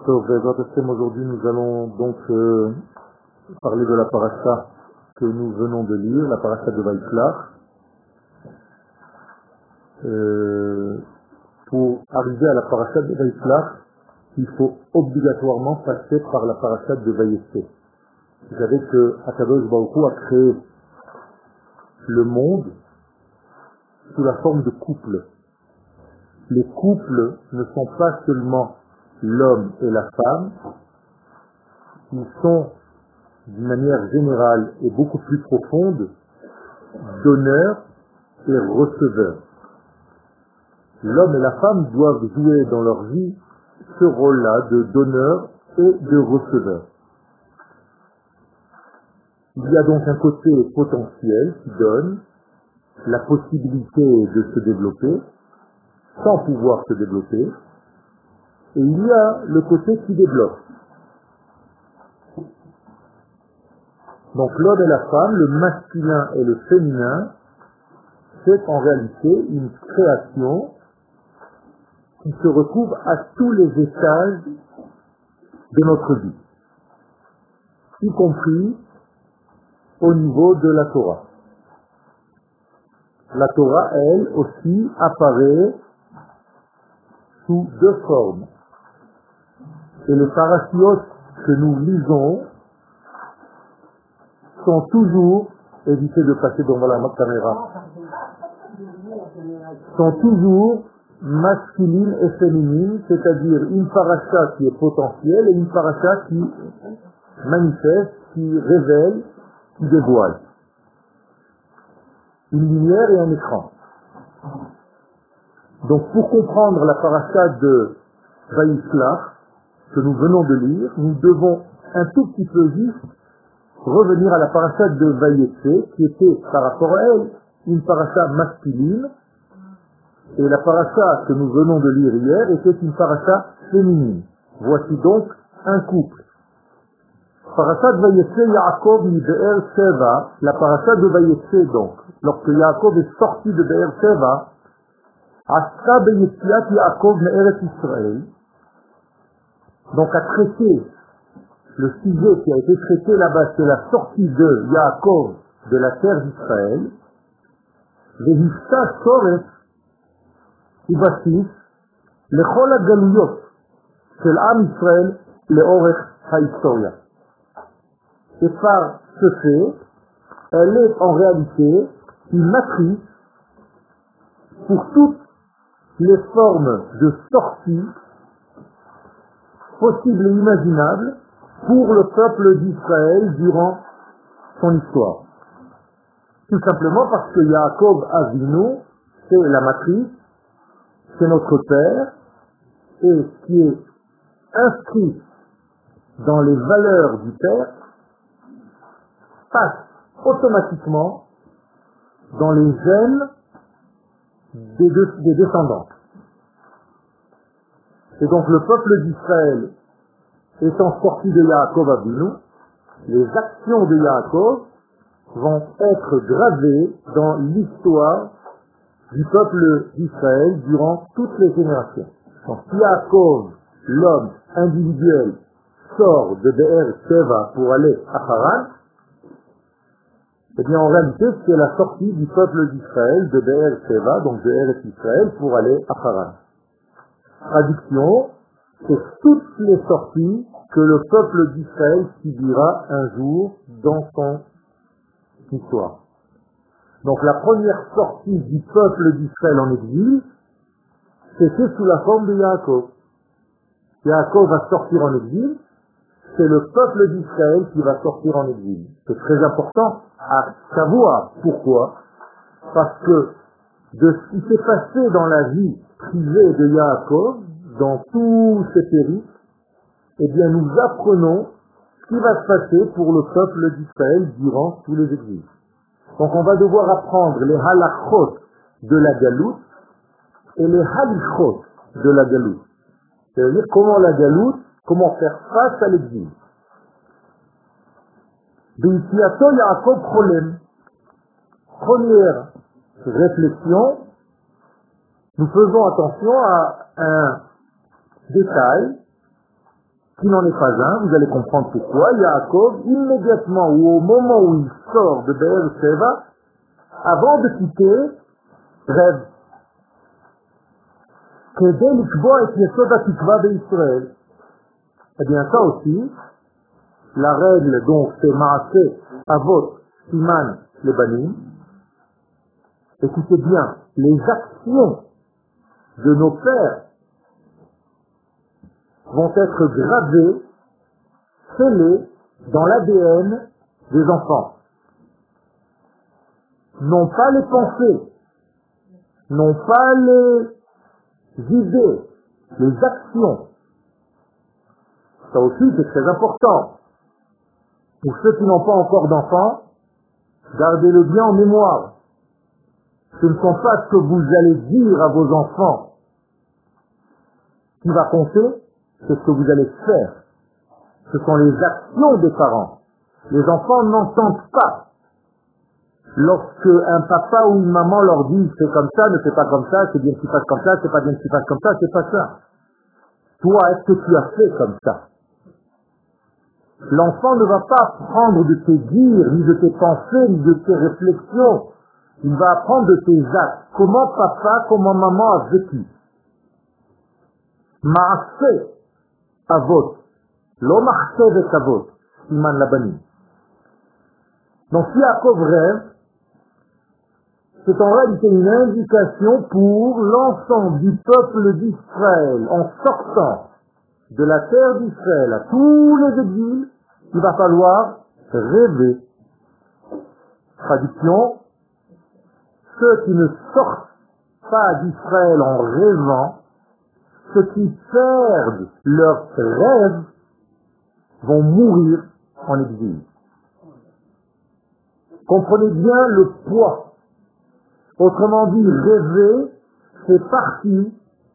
Donc, aujourd'hui, nous allons donc parler de la paracha que nous venons de lire, la paracha de Vaïklach. Pour arriver à la paracha de Vaïklach, il faut obligatoirement passer par la paracha de Vaïessé. Vous savez que Akadosh Baruch Hu a créé le monde sous la forme de couples. Les couples ne sont pas seulement l'homme et la femme, ils sont d'une manière générale et beaucoup plus profonde donneurs et receveurs. L'homme et la femme doivent jouer dans leur vie ce rôle-là de donneur et de receveur. Il y a donc un côté potentiel qui donne la possibilité de se développer sans pouvoir se développer, et il y a le côté qui développe. Donc l'homme et la femme, le masculin et le féminin, c'est en réalité une création qui se retrouve à tous les étages de notre vie, y compris au niveau de la Torah. La Torah, elle aussi, apparaît sous deux formes. Et les parachiotes que nous lisons sont toujours, évitez de passer devant la caméra, sont toujours masculines et féminines, c'est-à-dire une paracha qui est potentielle et une paracha qui manifeste, qui révèle, qui dévoile. Une lumière et un écran. Donc pour comprendre la paracha de Vaïklach que nous venons de lire, nous devons un tout petit peu juste revenir à la paracha de Vaïessé, qui était par rapport à elle une paracha masculine, et la paracha que nous venons de lire hier était une paracha féminine. Voici donc un couple. Paracha de Vaïessé, Yaakov mi Be'er Sheva, la paracha de Vaïessé donc, lorsque Yaakov est sorti de Be'er Sheva, Asra Beyetziat Yaakov me'eret Israël, donc a traité le sujet qui a été traité là-bas, c'est la sortie de Yaakov de la terre d'Israël, Vehifta Soret Ibasis, Lechol HaGaluyot Shel Am Israël Leorech HaHistoria. Et par ce fait, elle est en réalité une matrice pour toutes les formes de sortie possibles et imaginables pour le peuple d'Israël durant son histoire. Tout simplement parce que Yaakov Avinu, c'est la matrice, c'est notre père, et ce qui est inscrit dans les valeurs du père passe automatiquement dans les gènes des descendants. Et donc le peuple d'Israël étant sorti de Yaakov Avinu, les actions de Yaakov vont être gravées dans l'histoire du peuple d'Israël durant toutes les générations. Donc Yaakov, l'homme individuel, sort de Be'er Sheva pour aller à Haran, eh bien en réalité c'est la sortie du peuple d'Israël de Be'er Sheva, donc de Eretz Israël, pour aller à Haran. Traduction, c'est toutes les sorties que le peuple d'Israël subira un jour dans son histoire. Donc la première sortie du peuple d'Israël en exil, c'était sous la forme de Yaakov. Yaakov va sortir en exil, c'est le peuple d'Israël qui va sortir en exil. C'est très important à savoir. Pourquoi? Parce que de ce qui s'est passé dans la vie privée de Yaakov, dans tous ces périples, eh bien nous apprenons ce qui va se passer pour le peuple d'Israël durant tous les exils. Donc on va devoir apprendre les halachot de la galoute et les halichot de la galoute. C'est-à-dire comment la galoute, comment faire face à l'exil. Beitiato Yaakov Cholem. Première réflexion, nous faisons attention à un détail qui n'en est pas un. Vous allez comprendre pourquoi. Yaakov, immédiatement ou au moment où il sort de Be'er Sheva, avant de quitter, rêve. Kedei likboa et yesod hatikva be'Israël. Eh bien, ça aussi, la règle dont c'est Maaseh Avot Siman le Banim, écoutez bien, les actions de nos pères vont être gravées, scellées dans l'ADN des enfants. Non pas les pensées, non pas les idées, les actions. Ça aussi, c'est très important. Pour ceux qui n'ont pas encore d'enfants, gardez-le bien en mémoire. Ce ne sont pas ce que vous allez dire à vos enfants qui va compter, c'est ce que vous allez faire. Ce sont les actions des parents. Les enfants n'entendent pas. Lorsque un papa ou une maman leur dit c'est comme ça, ne fais pas comme ça, c'est bien que tu fasses comme ça, c'est pas bien que tu fasses comme ça, c'est pas ça. Toi, est-ce que tu as fait comme ça? L'enfant ne va pas apprendre de tes dires, ni de tes pensées, ni de tes réflexions. Il va apprendre de tes actes. Comment papa, comment maman a vécu. Maaseh avot. Lo maaseh vet avot. Siman labani. Donc si Yaakov rêve, c'est en réalité une indication pour l'ensemble du peuple d'Israël en sortant de la terre d'Israël à tous les exils, il va falloir rêver. Traduction, ceux qui ne sortent pas d'Israël en rêvant, ceux qui perdent leurs rêves, vont mourir en exil. Comprenez bien le poids. Autrement dit, rêver fait partie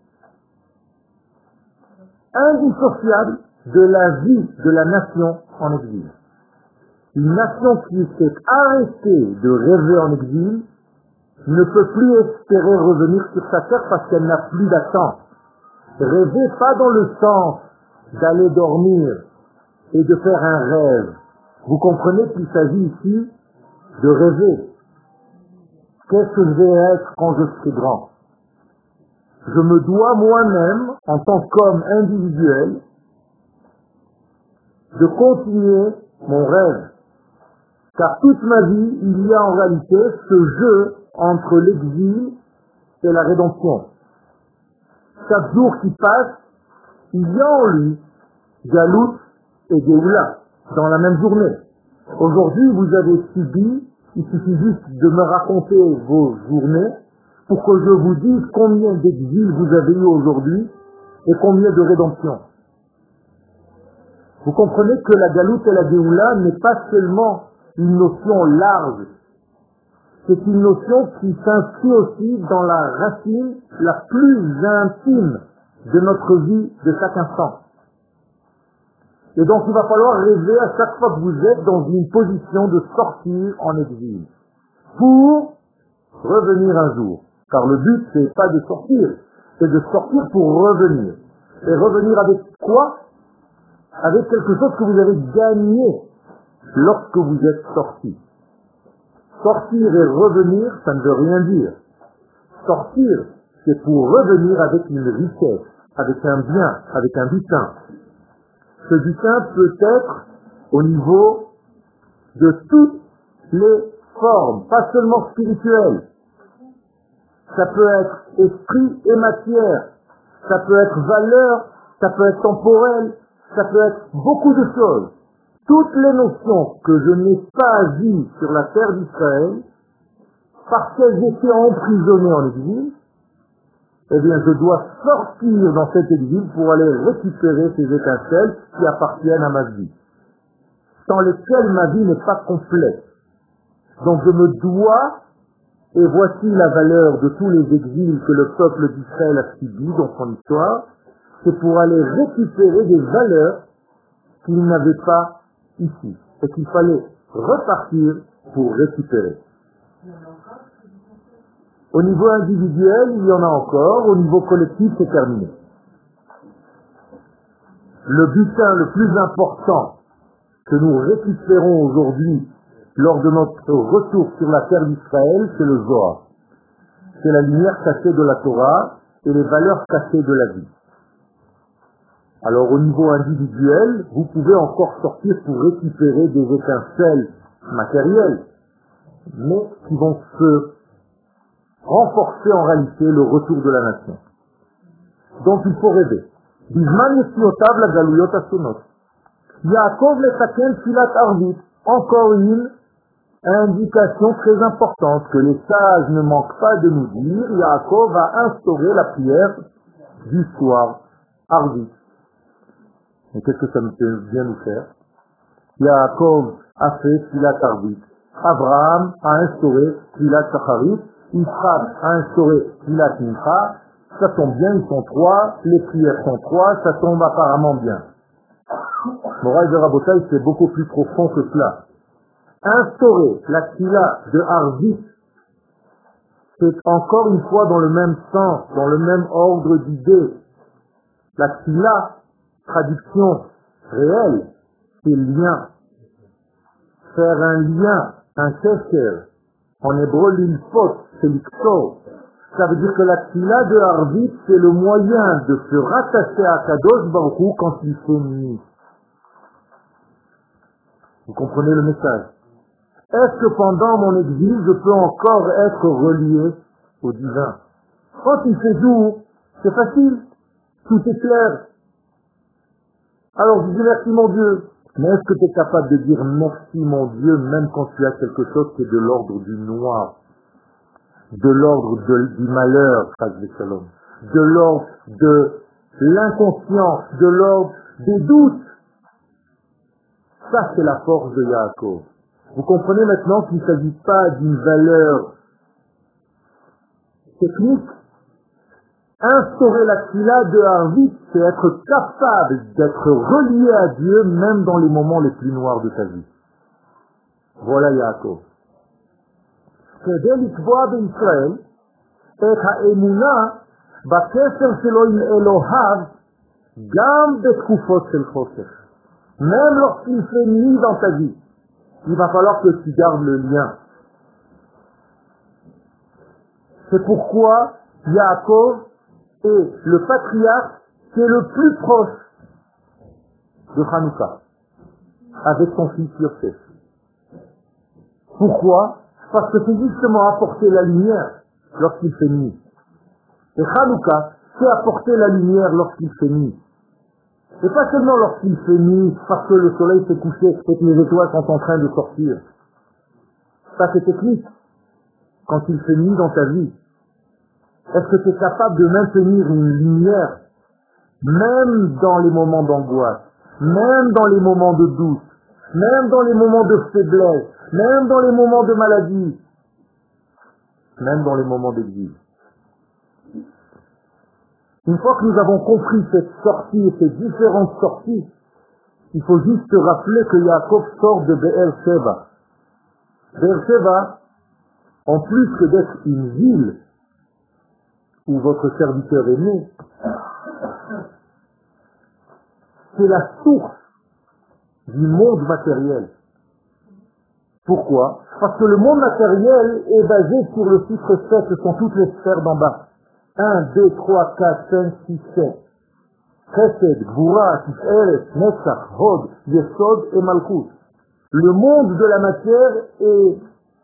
indissociable de la vie de la nation en exil. Une nation qui s'est arrêtée de rêver en exil ne peut plus espérer revenir sur sa terre parce qu'elle n'a plus d'attente. Rêver pas dans le sens d'aller dormir et de faire un rêve. Vous comprenez qu'il s'agit ici de rêver. Qu'est-ce que je vais être quand je serai grand? Je me dois moi-même, en tant qu'homme individuel, de continuer mon rêve. Car toute ma vie, il y a en réalité ce jeu entre l'exil et la rédemption. Chaque jour qui passe, il y a en lui Galout et Géoula dans la même journée. Aujourd'hui, vous avez subi, il suffit juste de me raconter vos journées pour que je vous dise combien d'exils vous avez eu aujourd'hui et combien de rédemption. Vous comprenez que la Galout et la Géoula n'est pas seulement une notion large, c'est une notion qui s'inscrit aussi dans la racine la plus intime de notre vie de chaque instant. Et donc il va falloir rêver à chaque fois que vous êtes dans une position de sortir en exil, pour revenir un jour. Car le but, c'est pas de sortir, c'est de sortir pour revenir. Et revenir avec quoi? Avec quelque chose que vous avez gagné lorsque vous êtes sorti. Sortir et revenir, ça ne veut rien dire. Sortir, c'est pour revenir avec une richesse, avec un bien, avec un butin. Ce butin peut être au niveau de toutes les formes, pas seulement spirituelles. Ça peut être esprit et matière, ça peut être valeur, ça peut être temporel, ça peut être beaucoup de choses. Toutes les notions que je n'ai pas vues sur la terre d'Israël, parce qu'elles étaient emprisonnées en exil, eh bien je dois sortir dans cet exil pour aller récupérer ces étincelles qui appartiennent à ma vie, sans lesquelles ma vie n'est pas complète. Donc je me dois, et voici la valeur de tous les exils que le peuple d'Israël a subis dans son histoire, c'est pour aller récupérer des valeurs qu'il n'avait pas ici, et qu'il fallait repartir pour récupérer. Au niveau individuel, il y en a encore, au niveau collectif, c'est terminé. Le butin le plus important que nous récupérons aujourd'hui lors de notre retour sur la terre d'Israël, c'est le Zohar. C'est la lumière cachée de la Torah et les valeurs cachées de la vie. Alors au niveau individuel, vous pouvez encore sortir pour récupérer des étincelles matérielles, mais qui vont se renforcer en réalité le retour de la nation. Donc il faut rêver. Bizman yetiotav la galuyot asunot. Yaakov letaken filat arvit. Encore une indication très importante que les sages ne manquent pas de nous dire. Yaakov a instauré la prière du soir, arvit. Et qu'est-ce que ça vient nous faire? Yaakov a fait filat arvit. Abraham a instauré filat shacharit. Yitzhak a instauré filat mincha. Ça tombe bien, ils sont trois, les prières sont trois, ça tombe apparemment bien. Moraï de Rabotaï, c'est beaucoup plus profond que cela. Instaurer la tfila de Arvit, c'est encore une fois dans le même sens, dans le même ordre d'idées. La tfila, traduction réelle, c'est lien. Faire un lien, un kesher. En hébreu, l'ilfot, c'est l'ikso. Ça veut dire que la tfila de Arvit, c'est le moyen de se rattacher à Kadosh Baruch Hu quand il fait nuit. Vous comprenez le message? Est-ce que pendant mon exil, je peux encore être relié au divin? Quand il fait jour, c'est facile, tout est clair. Alors je dis merci mon Dieu. Mais est-ce que tu es capable de dire merci mon Dieu même quand tu as quelque chose qui est de l'ordre du noir, de l'ordre du malheur, de l'ordre de l'inconscience, de l'ordre des doutes? Ça, c'est la force de Yaakov. Vous comprenez maintenant qu'il ne s'agit pas d'une valeur technique. Instaurer la tfila de Arvit, c'est être capable d'être relié à Dieu même dans les moments les plus noirs de ta vie. Voilà Yaakov. כדי לקבוע בישראל את האמונה בקשר שלו עם אלוהיו גם בתקופות של חושך. Même lorsqu'il fait nuit dans ta vie, il va falloir que tu gardes le lien. C'est pourquoi Yaakov est le patriarche qui est le plus proche de Hanouka, avec son fils Yosef. Pourquoi? Parce que c'est justement apporter la lumière lorsqu'il fait nuit. Et Hanouka, c'est apporter la lumière lorsqu'il fait nuit. Et pas seulement lorsqu'il fait nuit, parce que le soleil s'est couché et que les étoiles sont en train de sortir. Ça c'est technique. Quand il fait nuit dans ta vie, est-ce que tu es capable de maintenir une lumière, même dans les moments d'angoisse, même dans les moments de doute, même dans les moments de faiblesse, même dans les moments de maladie, même dans les moments d'exil? Une fois que nous avons compris cette sortie et ces différentes sorties, il faut juste se rappeler que Yaakov sort de Be'er-Sheva. Be'er-Sheva, en plus que d'être une ville où votre serviteur est né, c'est la source du monde matériel. Pourquoi? Parce que le monde matériel est basé sur le chiffre 7, ce sont toutes les sphères d'en bas. 1, 2, 3, 4, 5, 6, 7. Chesed, Gvura, Tiferet, Netzach, Hod, Yesod et Malchut. Le monde de la matière est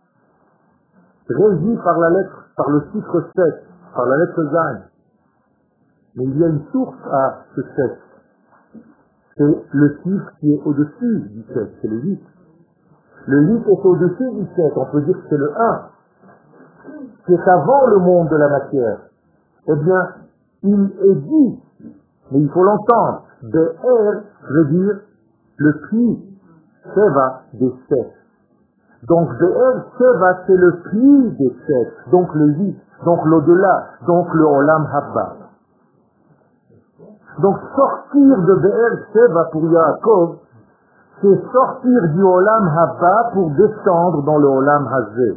régi par la lettre, par le chiffre 7, par la lettre Zayn. Mais il y a une source à ce 7. C'est le chiffre qui est au-dessus du 7, c'est le 8. Le 8 est au-dessus du 7, on peut dire que c'est le 1, qui est avant le monde de la matière. Eh bien, il est dit, mais il faut l'entendre, Be'er veut dire le prix, Sheva, des 7. Donc Be'er Sheva, c'est le prix des 7, donc le 8, donc l'au-delà, donc le Olam Habba. Donc sortir de Be'er Sheva pour Yaakov, c'est sortir du Olam Habba pour descendre dans le Olam Hazé.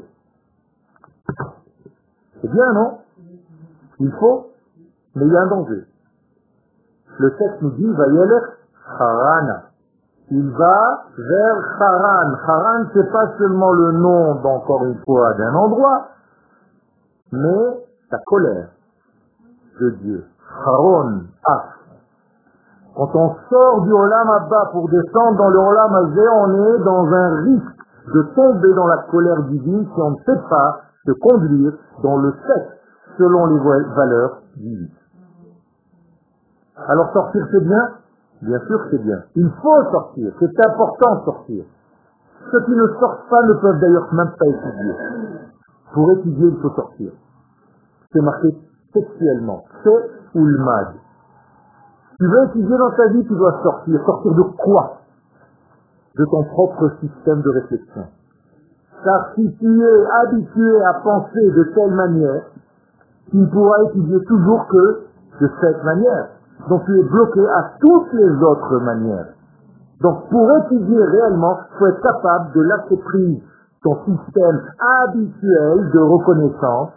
C'est bien, non? Il faut, mais il y a un danger. Le texte nous dit, Vayelech Harana. Il va vers Haran. Haran, c'est pas seulement le nom, encore une fois, d'un endroit, mais la colère de Dieu. Haron, Af. Quand on sort du Olam Abba pour descendre dans le Olam Hazé, on est dans un risque de tomber dans la colère divine si on ne sait pas se conduire dans le sexe selon les valeurs divines. Alors sortir c'est bien? Bien sûr que c'est bien. Il faut sortir, c'est important de sortir. Ceux qui ne sortent pas ne peuvent d'ailleurs même pas étudier. Pour étudier, il faut sortir. C'est marqué textuellement. C'est ou le mad. Tu veux étudier dans ta vie, tu dois sortir. Sortir de quoi? De ton propre système de réflexion. Car si tu es habitué à penser de telle manière, tu ne pourras étudier toujours que de cette manière. Donc tu es bloqué à toutes les autres manières. Donc pour étudier réellement, il faut être capable de lâcher prise ton système habituel de reconnaissance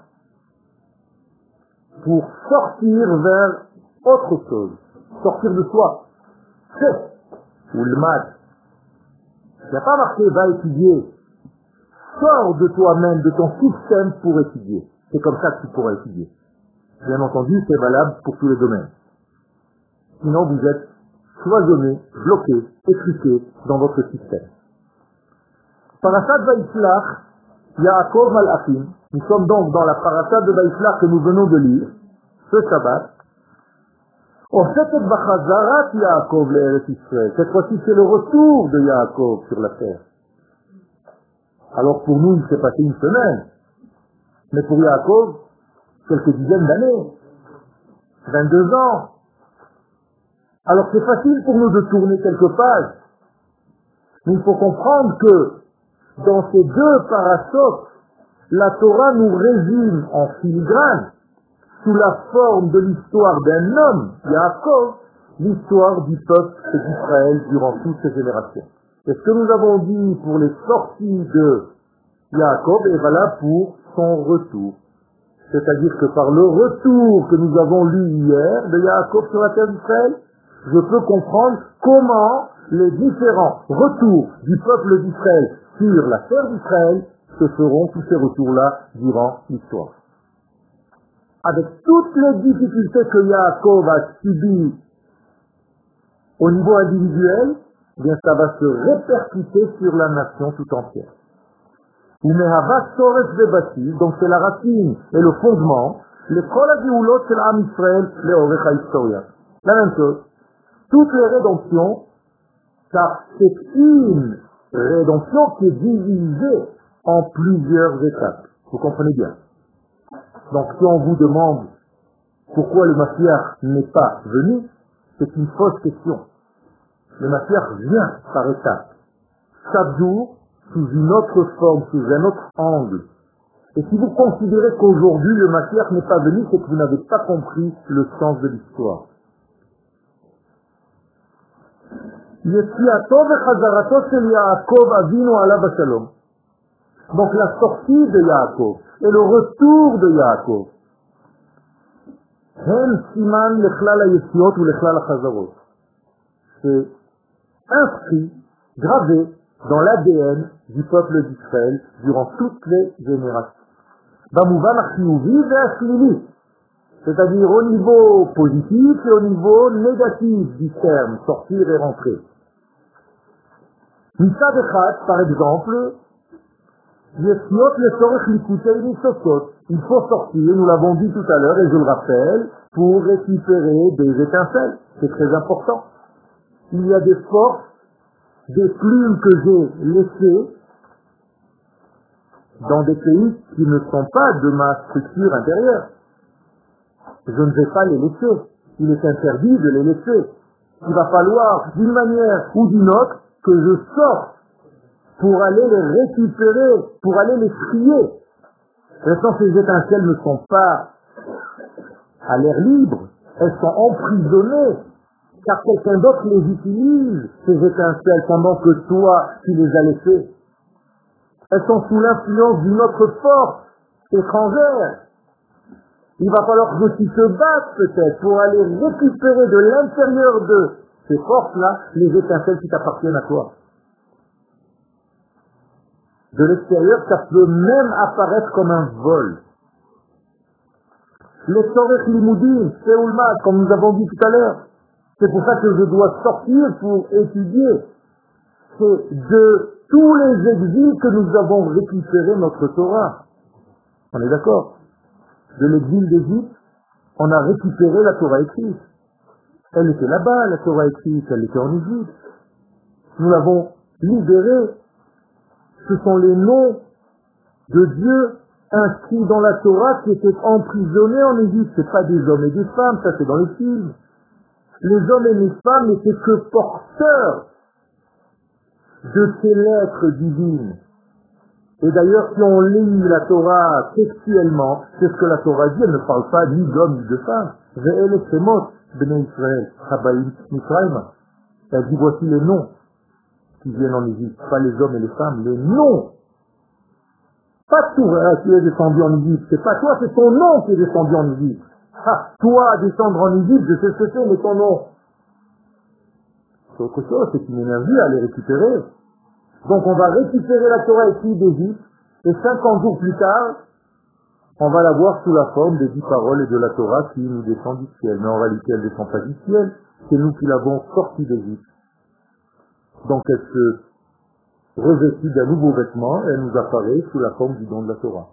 pour sortir vers autre chose. Sortir de soi. C'est ou le maths. Il n'y a pas marqué va étudier. Sors de toi-même, de ton système pour étudier. C'est comme ça que tu pourras étudier. Bien entendu, c'est valable pour tous les domaines. Sinon, vous êtes cloisonné, bloqué, étriqué dans votre système. Parashat Vaïslach, Yaakov Malachim. Nous sommes donc dans la parashat de Vaïslach que nous venons de lire, ce Shabbat. Cette fois-ci, c'est le retour de Yaakov sur la terre. Alors pour nous, il s'est passé une semaine. Mais pour Yaakov, quelques dizaines d'années. 22 ans. Alors c'est facile pour nous de tourner quelques pages. Mais il faut comprendre que dans ces deux parashots, la Torah nous résume en filigrane, sous la forme de l'histoire d'un homme, Yaakov, l'histoire du peuple d'Israël durant toutes ces générations. Et ce que nous avons dit pour les sorties de Yaakov est valable pour son retour. C'est-à-dire que par le retour que nous avons lu hier de Yaakov sur la terre d'Israël, je peux comprendre comment les différents retours du peuple d'Israël sur la terre d'Israël se feront tous ces retours-là durant l'histoire. Avec toutes les difficultés que Yaakov a subies au niveau individuel, eh bien ça va se répercuter sur la nation tout entière. Donc c'est la racine et le fondement, le kol hageulut shel Am Yisraël leorech hahistoria. La même chose, toutes les rédemptions, car c'est une rédemption qui est divisée en plusieurs étapes. Vous comprenez bien. Donc si on vous demande pourquoi le Mashiach n'est pas venu, c'est une fausse question. Le Mashiach vient par étapes. Chaque jour, sous une autre forme, sous un autre angle. Et si vous considérez qu'aujourd'hui le Mashiach n'est pas venu, c'est que vous n'avez pas compris le sens de l'histoire. Donc la sortie de Yaakov et le retour de Yaakov, c'est inscrit, gravé dans l'ADN du peuple d'Israël durant toutes les générations. C'est-à-dire au niveau positif et au niveau négatif du terme, sortir et rentrer. Mitzad Echad, par exemple, il faut sortir, nous l'avons dit tout à l'heure et je le rappelle, pour récupérer des étincelles. C'est très important. Il y a des forces, des plumes que j'ai laissées dans des pays qui ne sont pas de ma structure intérieure. Je ne vais pas les laisser. Il est interdit de les laisser. Il va falloir, d'une manière ou d'une autre, que je sorte pour aller les récupérer, pour aller les trier. Maintenant, ces étincelles ne sont pas à l'air libre. Elles sont emprisonnées, car quelqu'un d'autre les utilise, ces étincelles, pendant que toi, tu les as laissées. Elles sont sous l'influence d'une autre force étrangère. Il va falloir que tu te battes peut-être pour aller récupérer de l'intérieur de ces forces-là, les étincelles qui t'appartiennent à toi. De l'extérieur, ça peut même apparaître comme un vol. Les Tzorech Limoudim, Seoulma, comme nous avons dit tout à l'heure. C'est pour ça que je dois sortir pour étudier. C'est de tous les exils que nous avons récupéré notre Torah. On est d'accord? De l'exil d'Égypte, on a récupéré la Torah écrite. Elle était là-bas, la Torah écrite, elle était en Égypte. Nous l'avons libérée. Ce sont les noms de Dieu inscrits dans la Torah qui étaient emprisonnés en Égypte. Ce n'est pas des hommes et des femmes, ça c'est dans les films. Les hommes et les femmes n'étaient que porteurs de ces lettres divines. Et d'ailleurs, si on lit la Torah textuellement, c'est ce que la Torah dit, elle ne parle pas ni d'hommes ni de femmes. Ve'el semot bnei Israël, Habaïm Misraïm. Elle dit voici les noms qui viennent en Égypte, pas les hommes et les femmes, les noms. Pas tout qui est descendu en Égypte, c'est pas toi, c'est ton nom qui est descendu en Égypte. Ah, toi, descendre en Égypte, je sais ce que c'est, mais ton nom. C'est autre chose, c'est une énergie à les récupérer. Donc on va récupérer la Torah écrite d'Égypte, et 50 jours plus tard, on va la voir sous la forme des 10 paroles et de la Torah qui nous descend du ciel. Mais en réalité, elle ne descend pas du ciel, c'est nous qui l'avons sortie d'Égypte. Donc elle se revêtit d'un nouveau vêtement, et elle nous apparaît sous la forme du don de la Torah.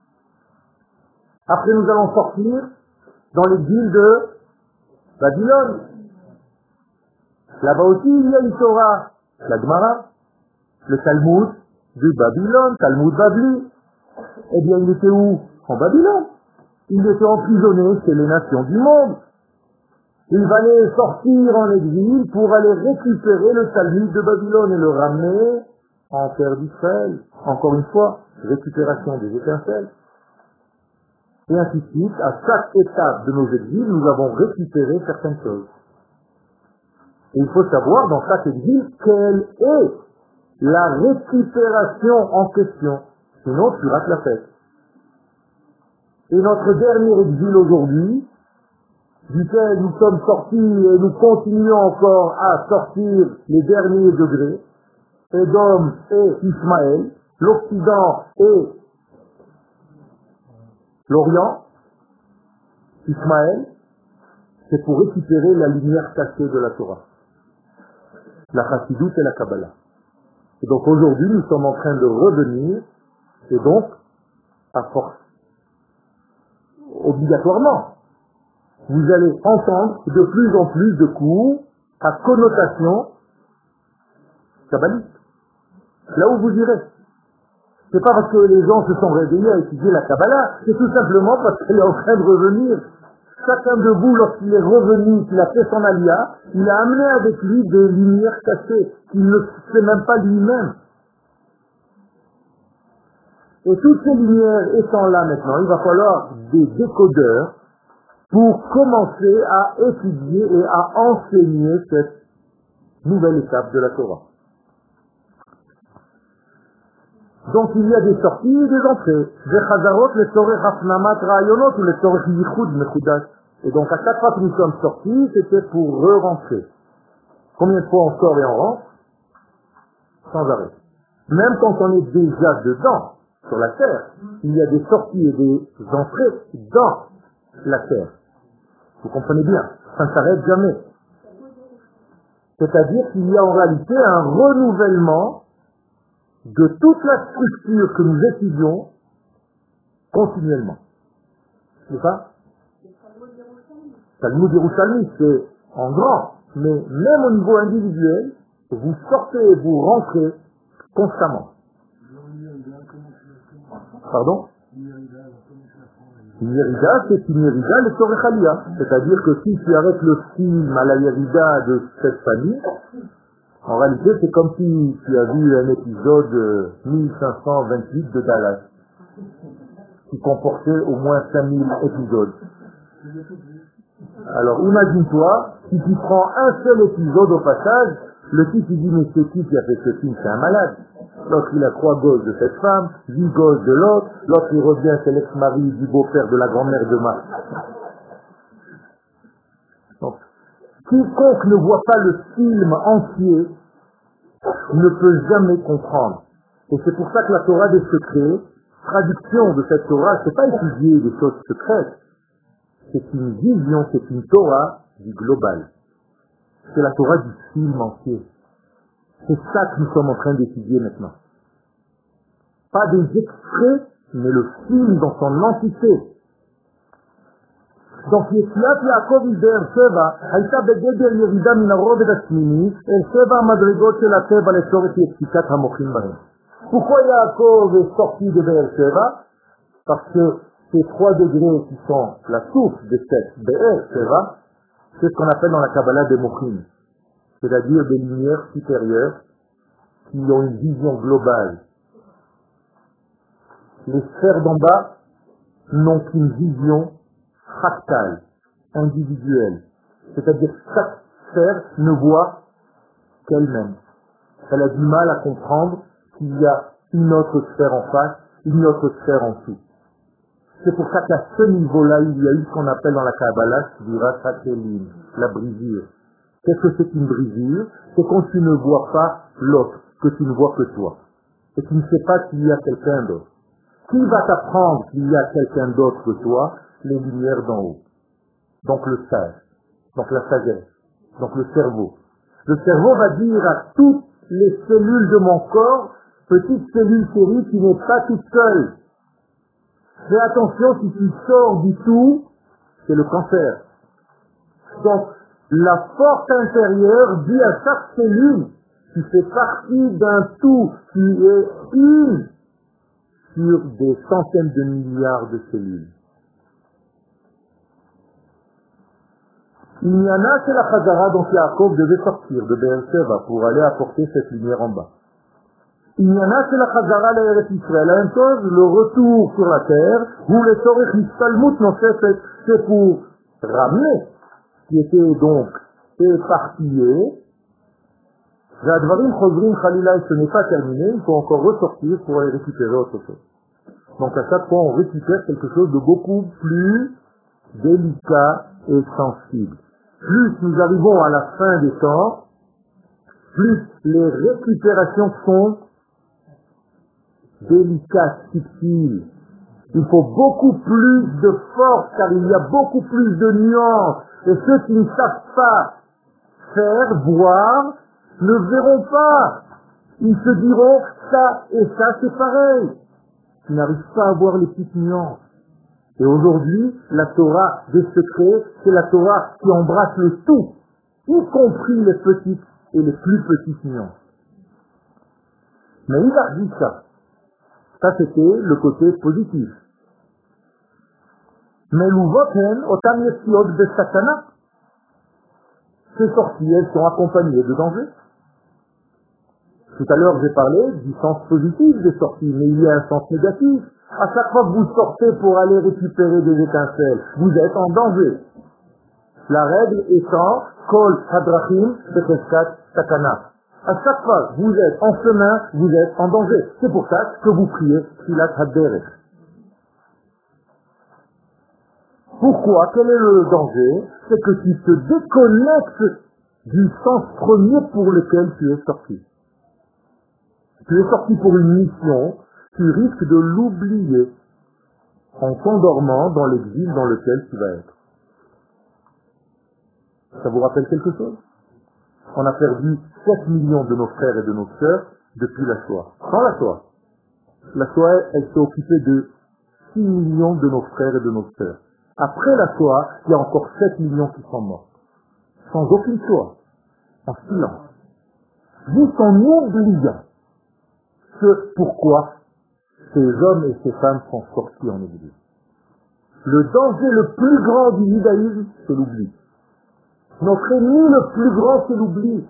Après nous allons sortir dans l'exil de Babylone. Là-bas aussi il y a une Torah, la Gemara, le Talmud de Babylone, Talmud Babli. Eh bien il était où? En Babylone. Il était emprisonné chez les nations du monde. Il allait sortir en exil pour aller récupérer le Talmud de Babylone et le ramener en terre d'Israël. Encore une fois, récupération des étincelles. Et ainsi de suite, à chaque étape de nos exils, nous avons récupéré certaines choses. Et il faut savoir dans chaque exil quelle est la récupération en question. Sinon, tu rates la fête. Et notre dernier exil aujourd'hui, duquel nous sommes sortis et nous continuons encore à sortir les derniers degrés, Édom et Ismaël, l'Occident et l'Orient, Ismaël, c'est pour récupérer la lumière cachée de la Torah, la Chassidoute et la Kabbalah. Et donc aujourd'hui, nous sommes en train de revenir, et donc, à force, obligatoirement, vous allez entendre de plus en plus de cours à connotation kabbalique. Là où vous irez. C'est pas parce que les gens se sont réveillés à étudier la Kabbalah, c'est tout simplement parce qu'elle est en train de revenir. Chacun de vous, lorsqu'il est revenu, qu'il a fait son alia, il a amené avec lui des lumières cachées, qu'il ne sait même pas lui-même. Et toutes ces lumières étant là maintenant, il va falloir des décodeurs pour commencer à étudier et à enseigner cette nouvelle étape de la Torah. Donc il y a des sorties et des entrées. Et donc à chaque fois que nous sommes sortis, c'était pour re-rentrer. Combien de fois on sort et on rentre? Sans arrêt. Même quand on est déjà dedans, sur la terre, il y a des sorties et des entrées dans la terre. Vous comprenez bien, ça ne s'arrête jamais. C'est-à-dire qu'il y a en réalité un renouvellement de toute la structure que nous étudions continuellement. C'est ça? Talmud Yerushalmi, c'est en grand, mais même au niveau individuel, vous sortez et vous rentrez constamment. Pardon? Une Yerida, c'est une Yerida, le Torechalia. C'est-à-dire que si tu arrêtes le film à la Yerida de cette famille, en réalité, c'est comme si tu as vu un épisode 1528 de Dallas, qui comportait au moins 5000 épisodes. Alors, imagine-toi, si tu prends un seul épisode au passage, le type il dit, mais c'est qui a fait ce film? C'est un malade. L'autre, il a 3 gosses de cette femme, 8 gosses de l'autre, l'autre, il revient, c'est l'ex-mari du beau-père de la grand-mère de Marc. Donc, Quiconque ne voit pas le film entier ne peut jamais comprendre. Et c'est pour ça que la Torah des secrets, traduction de cette Torah, c'est pas étudier des choses secrètes, c'est une vision, c'est une Torah du global. C'est la Torah du film entier. C'est ça que nous sommes en train d'étudier maintenant. Pas des extraits, mais le film dans son entité. Donc, יציאת יעקב מבאר שבע הייתה בגדר ירידה מן הרובד השמיני אל שבע המדרגות של הטבע לצורך יציקת המוחים בהם. Pourquoi Yaakov est sorti de Be'er Sheva? Parce que ces 3 degrés qui sont la source de cette Be'er Sheva, c'est ce qu'on appelle dans la Kabbalah des Mochim, c'est-à-dire des lumières supérieures qui ont une vision globale. Les sphères d'en bas n'ont qu'une vision fractale, individuelle. C'est-à-dire que chaque sphère ne voit qu'elle-même. Elle a du mal à comprendre qu'il y a une autre sphère en face, une autre sphère en dessous. C'est pour ça qu'à ce niveau-là, il y a eu ce qu'on appelle dans la Kabbalah, la brisure. Qu'est-ce que c'est qu'une brisure? C'est quand tu ne vois pas l'autre, que tu ne vois que toi. Et tu ne sais pas qu'il y a quelqu'un d'autre. Qui va t'apprendre qu'il y a quelqu'un d'autre que toi? Les lumières d'en haut. Donc le sage. Donc la sagesse. Donc le cerveau. Le cerveau va dire à toutes les cellules de mon corps, petite cellule chérie, tu n'es pas toute seule. Fais attention, si tu sors du tout, c'est le cancer. Donc, la force intérieure dit à chaque cellule, tu fais partie d'un tout, tu es une sur des centaines de milliards de cellules. Il y en a, c'est la Chazara dont Yaakov devait sortir de Be'er Sheva pour aller apporter cette lumière en bas. Il y en a, c'est la Chazara l'Eretz Israël. La même chose, le retour sur la terre, où les Sorech Nistalmut Nosefet, c'est pour ramener ce qui était donc éparpillé. Zadvarim Chozrim Khalila, ce n'est pas terminé, il faut encore ressortir pour aller récupérer autre chose. Donc à chaque fois, on récupère quelque chose de beaucoup plus délicat et sensible. Plus nous arrivons à la fin des temps, plus les récupérations sont délicates, subtiles. Il faut beaucoup plus de force car il y a beaucoup plus de nuances. Et ceux qui ne savent pas faire, voir, ne verront pas. Ils se diront, ça et ça c'est pareil. Ils n'arrivent pas à voir les petites nuances. Et aujourd'hui, la Torah des secrets, c'est la Torah qui embrasse le tout, y compris les petites et les plus petites nuances. Mais il a dit ça. Ça, c'était le côté positif. Mais l'ouvoten, otam yesiot de satana. Ces sorties, elles sont accompagnées de dangers. Tout à l'heure, j'ai parlé du sens positif des sorties, mais il y a un sens négatif. À chaque fois que vous sortez pour aller récupérer des étincelles, vous êtes en danger. La règle étant, kol hadrachim becheskat takana. À chaque fois que vous êtes en chemin, vous êtes en danger. C'est pour ça que vous priez Tfilat Haderech. Pourquoi? Quel est le danger? C'est que tu te déconnectes du sens premier pour lequel tu es sorti. Tu es sorti pour une mission, tu risques de l'oublier en t'endormant dans l'exil dans lequel tu vas être. Ça vous rappelle quelque chose? On a perdu 7 millions de nos frères et de nos sœurs depuis la Shoah. Sans la Shoah. La Shoah, elle s'est occupée de 6 millions de nos frères et de nos sœurs. Après la Shoah, il y a encore 7 millions qui sont morts. Sans aucune Shoah. En silence. Juste en oubliant ce pourquoi ces hommes et ces femmes sont sortis en exil. Le danger le plus grand du judaïsme, c'est l'oubli. Notre ennemi le plus grand, c'est l'oubli.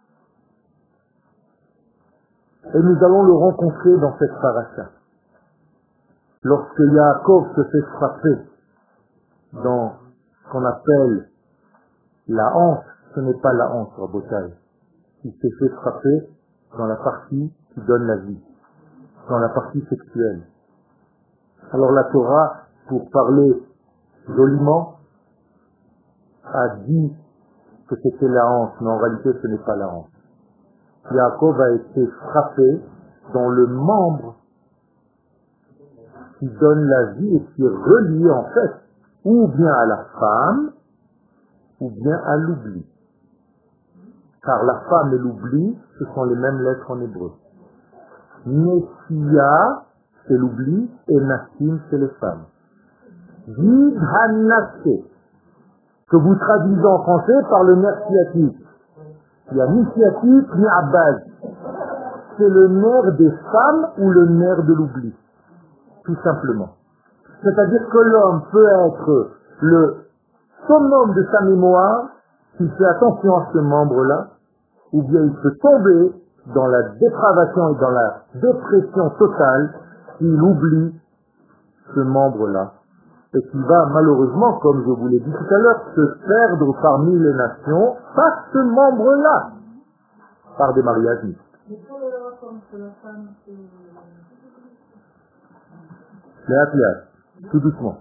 Et nous allons le rencontrer dans cette paracha. Lorsque Yaakov se fait frapper dans ce qu'on appelle la hanche, ce n'est pas la hanche, Rabotai. Il s'est fait frapper dans la partie qui donne la vie, dans la partie sexuelle. Alors la Torah, pour parler joliment, a dit que c'était la hanche, mais en réalité ce n'est pas la hanche. Yaakov a été frappé dans le membre qui donne la vie et qui est relié en fait ou bien à la femme ou bien à l'oubli. Car la femme et l'oubli, ce sont les mêmes lettres en hébreu. Nessia, c'est l'oubli, et Nassim, c'est les femmes. Yid Hanassé, que vous traduisez en français par le nerf sciatique. Il y a ni sciatique ni abbas. C'est le nerf des femmes ou le nerf de l'oubli, tout simplement. C'est-à-dire que l'homme peut être le summum de sa mémoire s'il fait attention à ce membre-là, ou bien il peut tomber dans la dépravation et dans la dépression totale s'il oublie ce membre-là, et qui va malheureusement, comme je vous l'ai dit tout à l'heure, se perdre parmi les nations par ce membre-là, par des mariages mixtes. Tout doucement.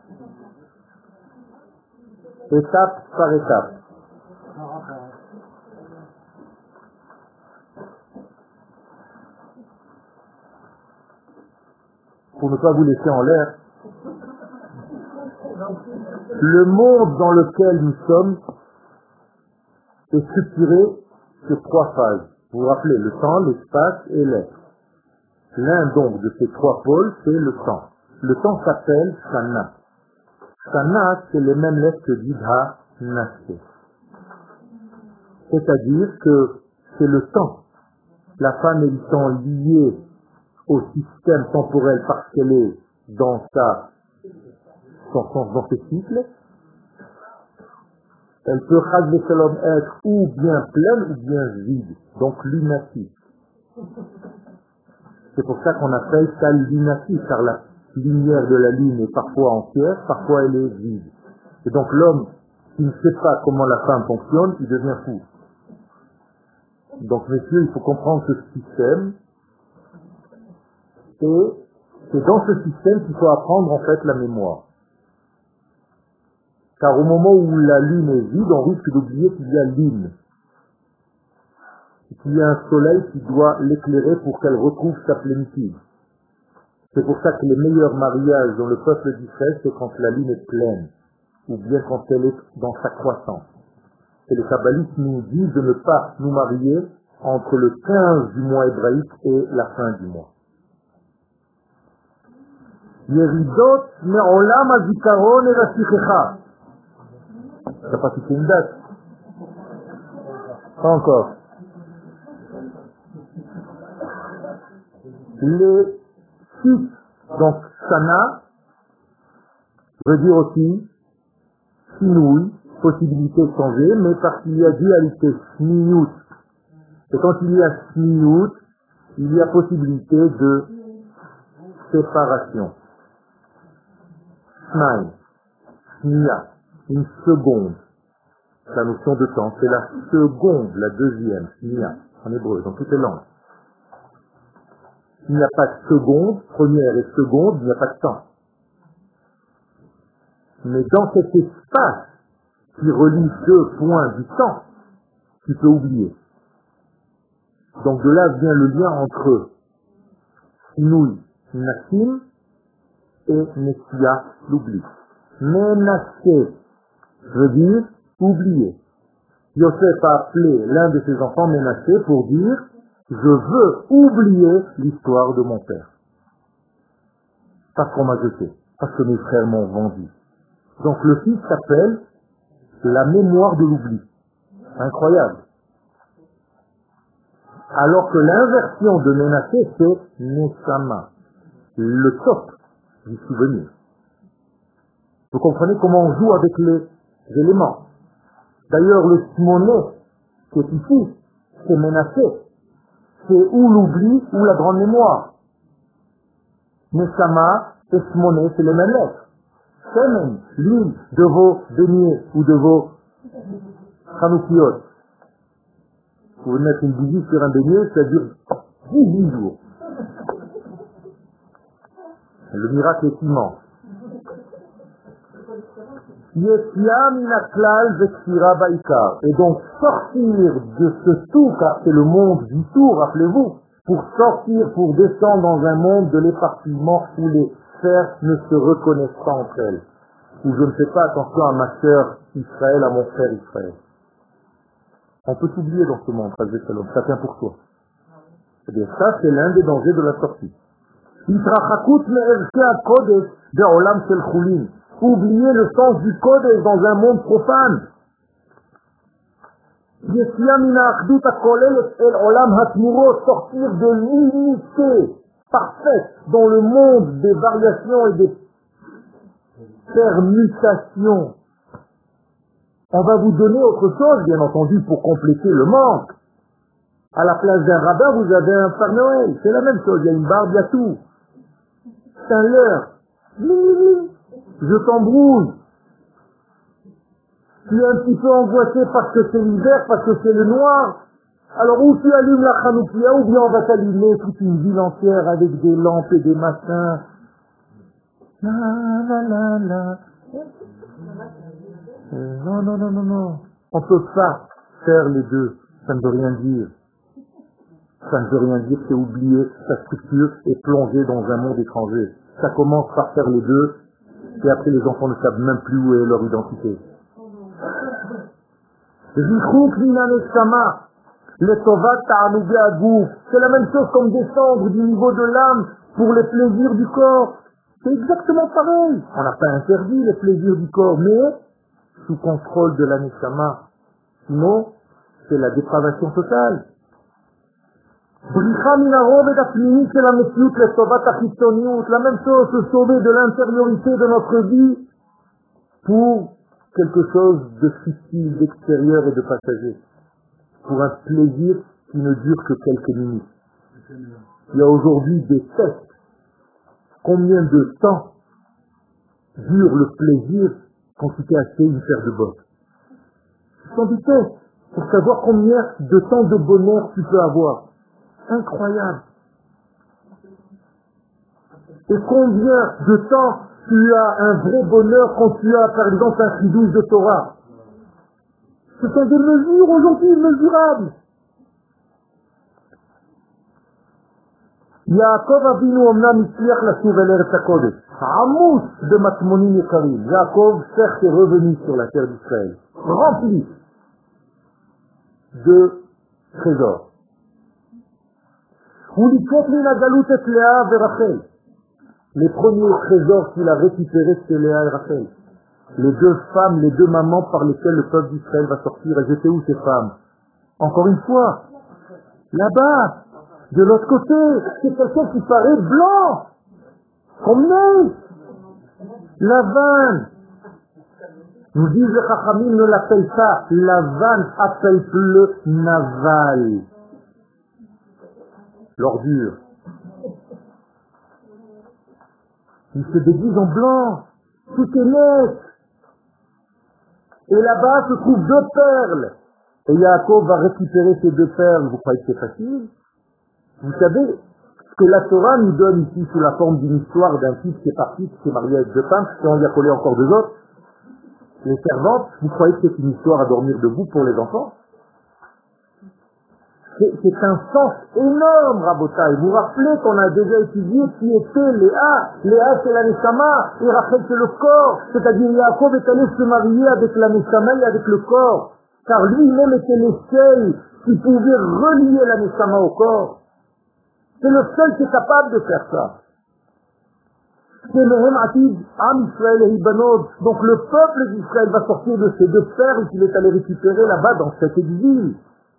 Étape par étape. Pour ne pas vous laisser en l'air, le monde dans lequel nous sommes est structuré sur 3 phases. Vous vous rappelez, le temps, l'espace et l'être. L'un donc de ces 3 pôles, c'est le temps. Le temps s'appelle Shana. Shana, c'est les mêmes lettres que Didha Nassé. C'est-à-dire que c'est le temps. La femme et le temps liés au système temporel parce qu'elle est dans dans ses cycles. Elle peut être ou bien pleine ou bien vide, donc lunatique. C'est pour ça qu'on appelle ça lunatique, car la lumière de la lune est parfois entière, parfois elle est vide. Et donc l'homme qui ne sait pas comment la femme fonctionne, il devient fou. Donc messieurs, il faut comprendre ce système, et c'est dans ce système qu'il faut apprendre en fait la mémoire. Car au moment où la lune est vide, on risque d'oublier qu'il y a lune. Et qu'il y a un soleil qui doit l'éclairer pour qu'elle retrouve sa plénitude. C'est pour ça que les meilleurs mariages dans le peuple d'Israël, c'est quand la lune est pleine, ou bien quand elle est dans sa croissance. Et les kabbalistes nous disent de ne pas nous marier entre le 15 du mois hébraïque et la fin du mois. Yeridot me'olam hazikaron erashichecha. T'as pas fixé une date? Pas encore. Les 6, donc Shana, veut dire aussi Sinouï, possibilité de changer, mais parce qu'il y a dualité Sniyut. Et quand il y a Sniyut, il y a possibilité de séparation. Snaï, Snia, une seconde. La notion de temps, c'est la seconde, la deuxième, Snia, en hébreu, dans toutes les langues. Il n'y a pas de seconde, première et seconde, il n'y a pas de temps. Mais dans cet espace qui relie 2 points du temps, tu peux oublier. Donc de là vient le lien entre Sinouï, Nassim, et Nessia, l'oubli. Menassé veut dire oublier. Yosef a appelé l'un de ses enfants Menassé pour dire je veux oublier l'histoire de mon père. Parce qu'on m'a jeté, parce que mes frères m'ont vendu. Donc le fils s'appelle la mémoire de l'oubli. Incroyable. Alors que l'inversion de Menassé, c'est Neshama, le top du souvenir. Vous comprenez comment on joue avec les éléments. D'ailleurs, le Simoné, qui est ici, c'est Menassé. C'est ou l'oubli ou la grande mémoire. Neshama et Simoné, c'est les mêmes lettres. Semen, l'huile de vos deniers ou de vos chanoukiot. Vous pouvez mettre une bougie sur un beignet, ça dure 18 jours. Le miracle est immense. Et donc sortir de ce tout, car c'est le monde du tout, rappelez-vous, pour sortir, pour descendre dans un monde de l'éparpillement où les sphères ne se reconnaissent pas entre elles. Où je ne fais pas attention à ma sœur Israël, à mon frère Israël. On peut s'oublier dans ce monde, chacun pour soi. Eh bien ça, c'est l'un des dangers de la sortie. Oublier le sens du Kodesh dans un monde profane. Sortir de l'unité parfaite dans le monde des variations et des permutations. On va vous donner autre chose, bien entendu, pour compléter le manque. À la place d'un rabbin, vous avez un Père Noël. C'est la même chose, il y a une barbe, il y a tout. C'est un leurre. Je t'embrouille. Tu es un petit peu angoissé parce que c'est l'hiver, parce que c'est le noir. Alors ou tu allumes la Hanoukia, ou bien on va t'allumer toute une ville entière avec des lampes et des machins. Non. On ne peut pas faire les deux. Ça ne veut rien dire. Ça ne veut rien dire, c'est oublier sa structure et plonger dans un monde étranger. Ça commence par faire les deux, et après les enfants ne savent même plus où est leur identité. C'est la même chose comme descendre du niveau de l'âme pour les plaisirs du corps. C'est exactement pareil. On n'a pas interdit les plaisirs du corps, mais sous contrôle de la Neshama. Sinon, c'est la dépravation totale. La même chose, se sauver de l'intériorité de notre vie pour quelque chose de futile, d'extérieur et de passager. Pour un plaisir qui ne dure que quelques minutes. Il y a aujourd'hui des tests. Combien de temps dure le plaisir quand tu t'es acheté une paire de bottes? Ce sont des tests pour savoir combien de temps de bonheur tu peux avoir. Incroyable. Et combien de temps tu as un vrai bonheur quand tu as, par exemple, un chidouche de Torah? Ce sont des mesures aujourd'hui mesurables. Yaakov Avinu omnam itzliach lashuv el eretz hakodesh. Amous de matmonim yekarim. Yaakov, certes, est revenu sur la terre d'Israël, rempli de trésors. Les premiers trésors qu'il a récupérés, c'est Léa et Rachel. Les deux femmes, les deux mamans par lesquelles le peuple d'Israël va sortir. Elles étaient où ces femmes? Encore une fois, là-bas, de l'autre côté, c'est quelqu'un qui paraît blanc, comme neige. Lavan. Nous disent les Chachamim ne l'appellent pas. Lavan appelle le Naval. L'ordure. Il se déguise en blanc. Tout est net. Et là-bas se trouvent deux perles. Et Yaakov va récupérer ces deux perles. Vous croyez que c'est facile? Vous savez ce que la Torah nous donne ici sous la forme d'une histoire d'un type qui est parti, qui s'est marié avec deux femmes, et on y a collé encore deux autres. Les servantes, vous croyez que c'est une histoire à dormir debout pour les enfants? C'est un sens énorme, Rabotai. Vous vous rappelez qu'on a déjà étudié qui était Léa. Léa, c'est la Neshama, et Rachel, c'est le corps. C'est-à-dire, Yaakov est allé se marier avec la Neshama et avec le corps. Car lui-même était le seul qui pouvait relier la Neshama au corps. C'est le seul qui est capable de faire ça. C'est le Hem Am Israël et Ibanod. Donc le peuple d'Israël va sortir de ces deux perles qu'il est allé récupérer là-bas dans cet exil.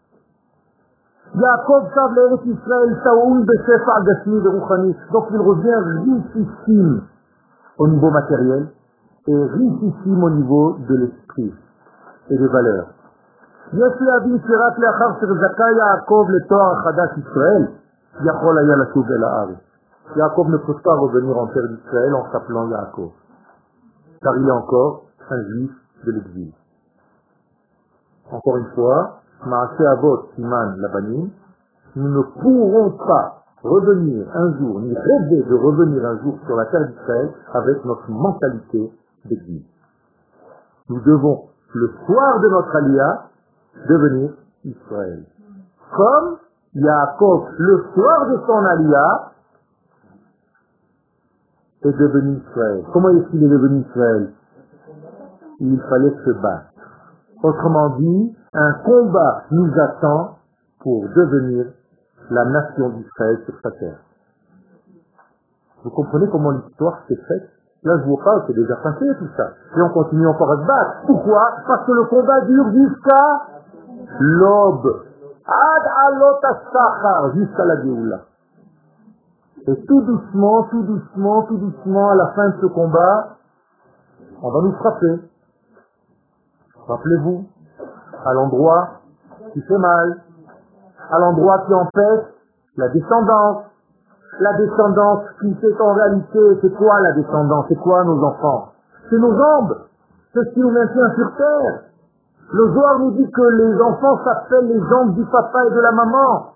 Yaakov sav l'Eretz Israël Saoul Beshefa Gashmi de Rouchani. Donc il revient richissime au niveau matériel et richissime au niveau de l'esprit et des valeurs. יש להבין שרק לאחר שזכה יעקב לתואר חדש ישראל, יכול היה לשוב אל הארץ. Yaakov ne peut pas revenir en terre d'Israël en s'appelant Yaakov, car il est encore un juif de l'exil. Encore une fois, Maaseh Avot Siman Labanim, nous ne pourrons pas revenir un jour, ni rêver de revenir un jour sur la terre d'Israël avec notre mentalité d'exil. Nous devons, le soir de notre Aliyah, devenir Israël. Comme Yaakov, le soir de son Aliyah, est devenu Israël. Comment est-ce qu'il est devenu Israël? Il fallait se battre. Autrement dit, un combat nous attend pour devenir la nation d'Israël sur sa terre. Vous comprenez comment l'histoire s'est faite? Là, je vous parle, c'est déjà passé tout ça. Et on continue encore à se battre. Pourquoi? Parce que le combat dure jusqu'à l'aube. Ad alot as-sachar, jusqu'à la Géoula. Et tout doucement, à la fin de ce combat, on va nous frapper. Rappelez-vous, à l'endroit qui fait mal, à l'endroit qui empêche la descendance. La descendance qui fait en réalité, c'est quoi la descendance? C'est quoi nos enfants? C'est nos jambes. C'est ce qui nous maintient sur terre. Le Zohar nous dit que les enfants s'appellent les jambes du papa et de la maman.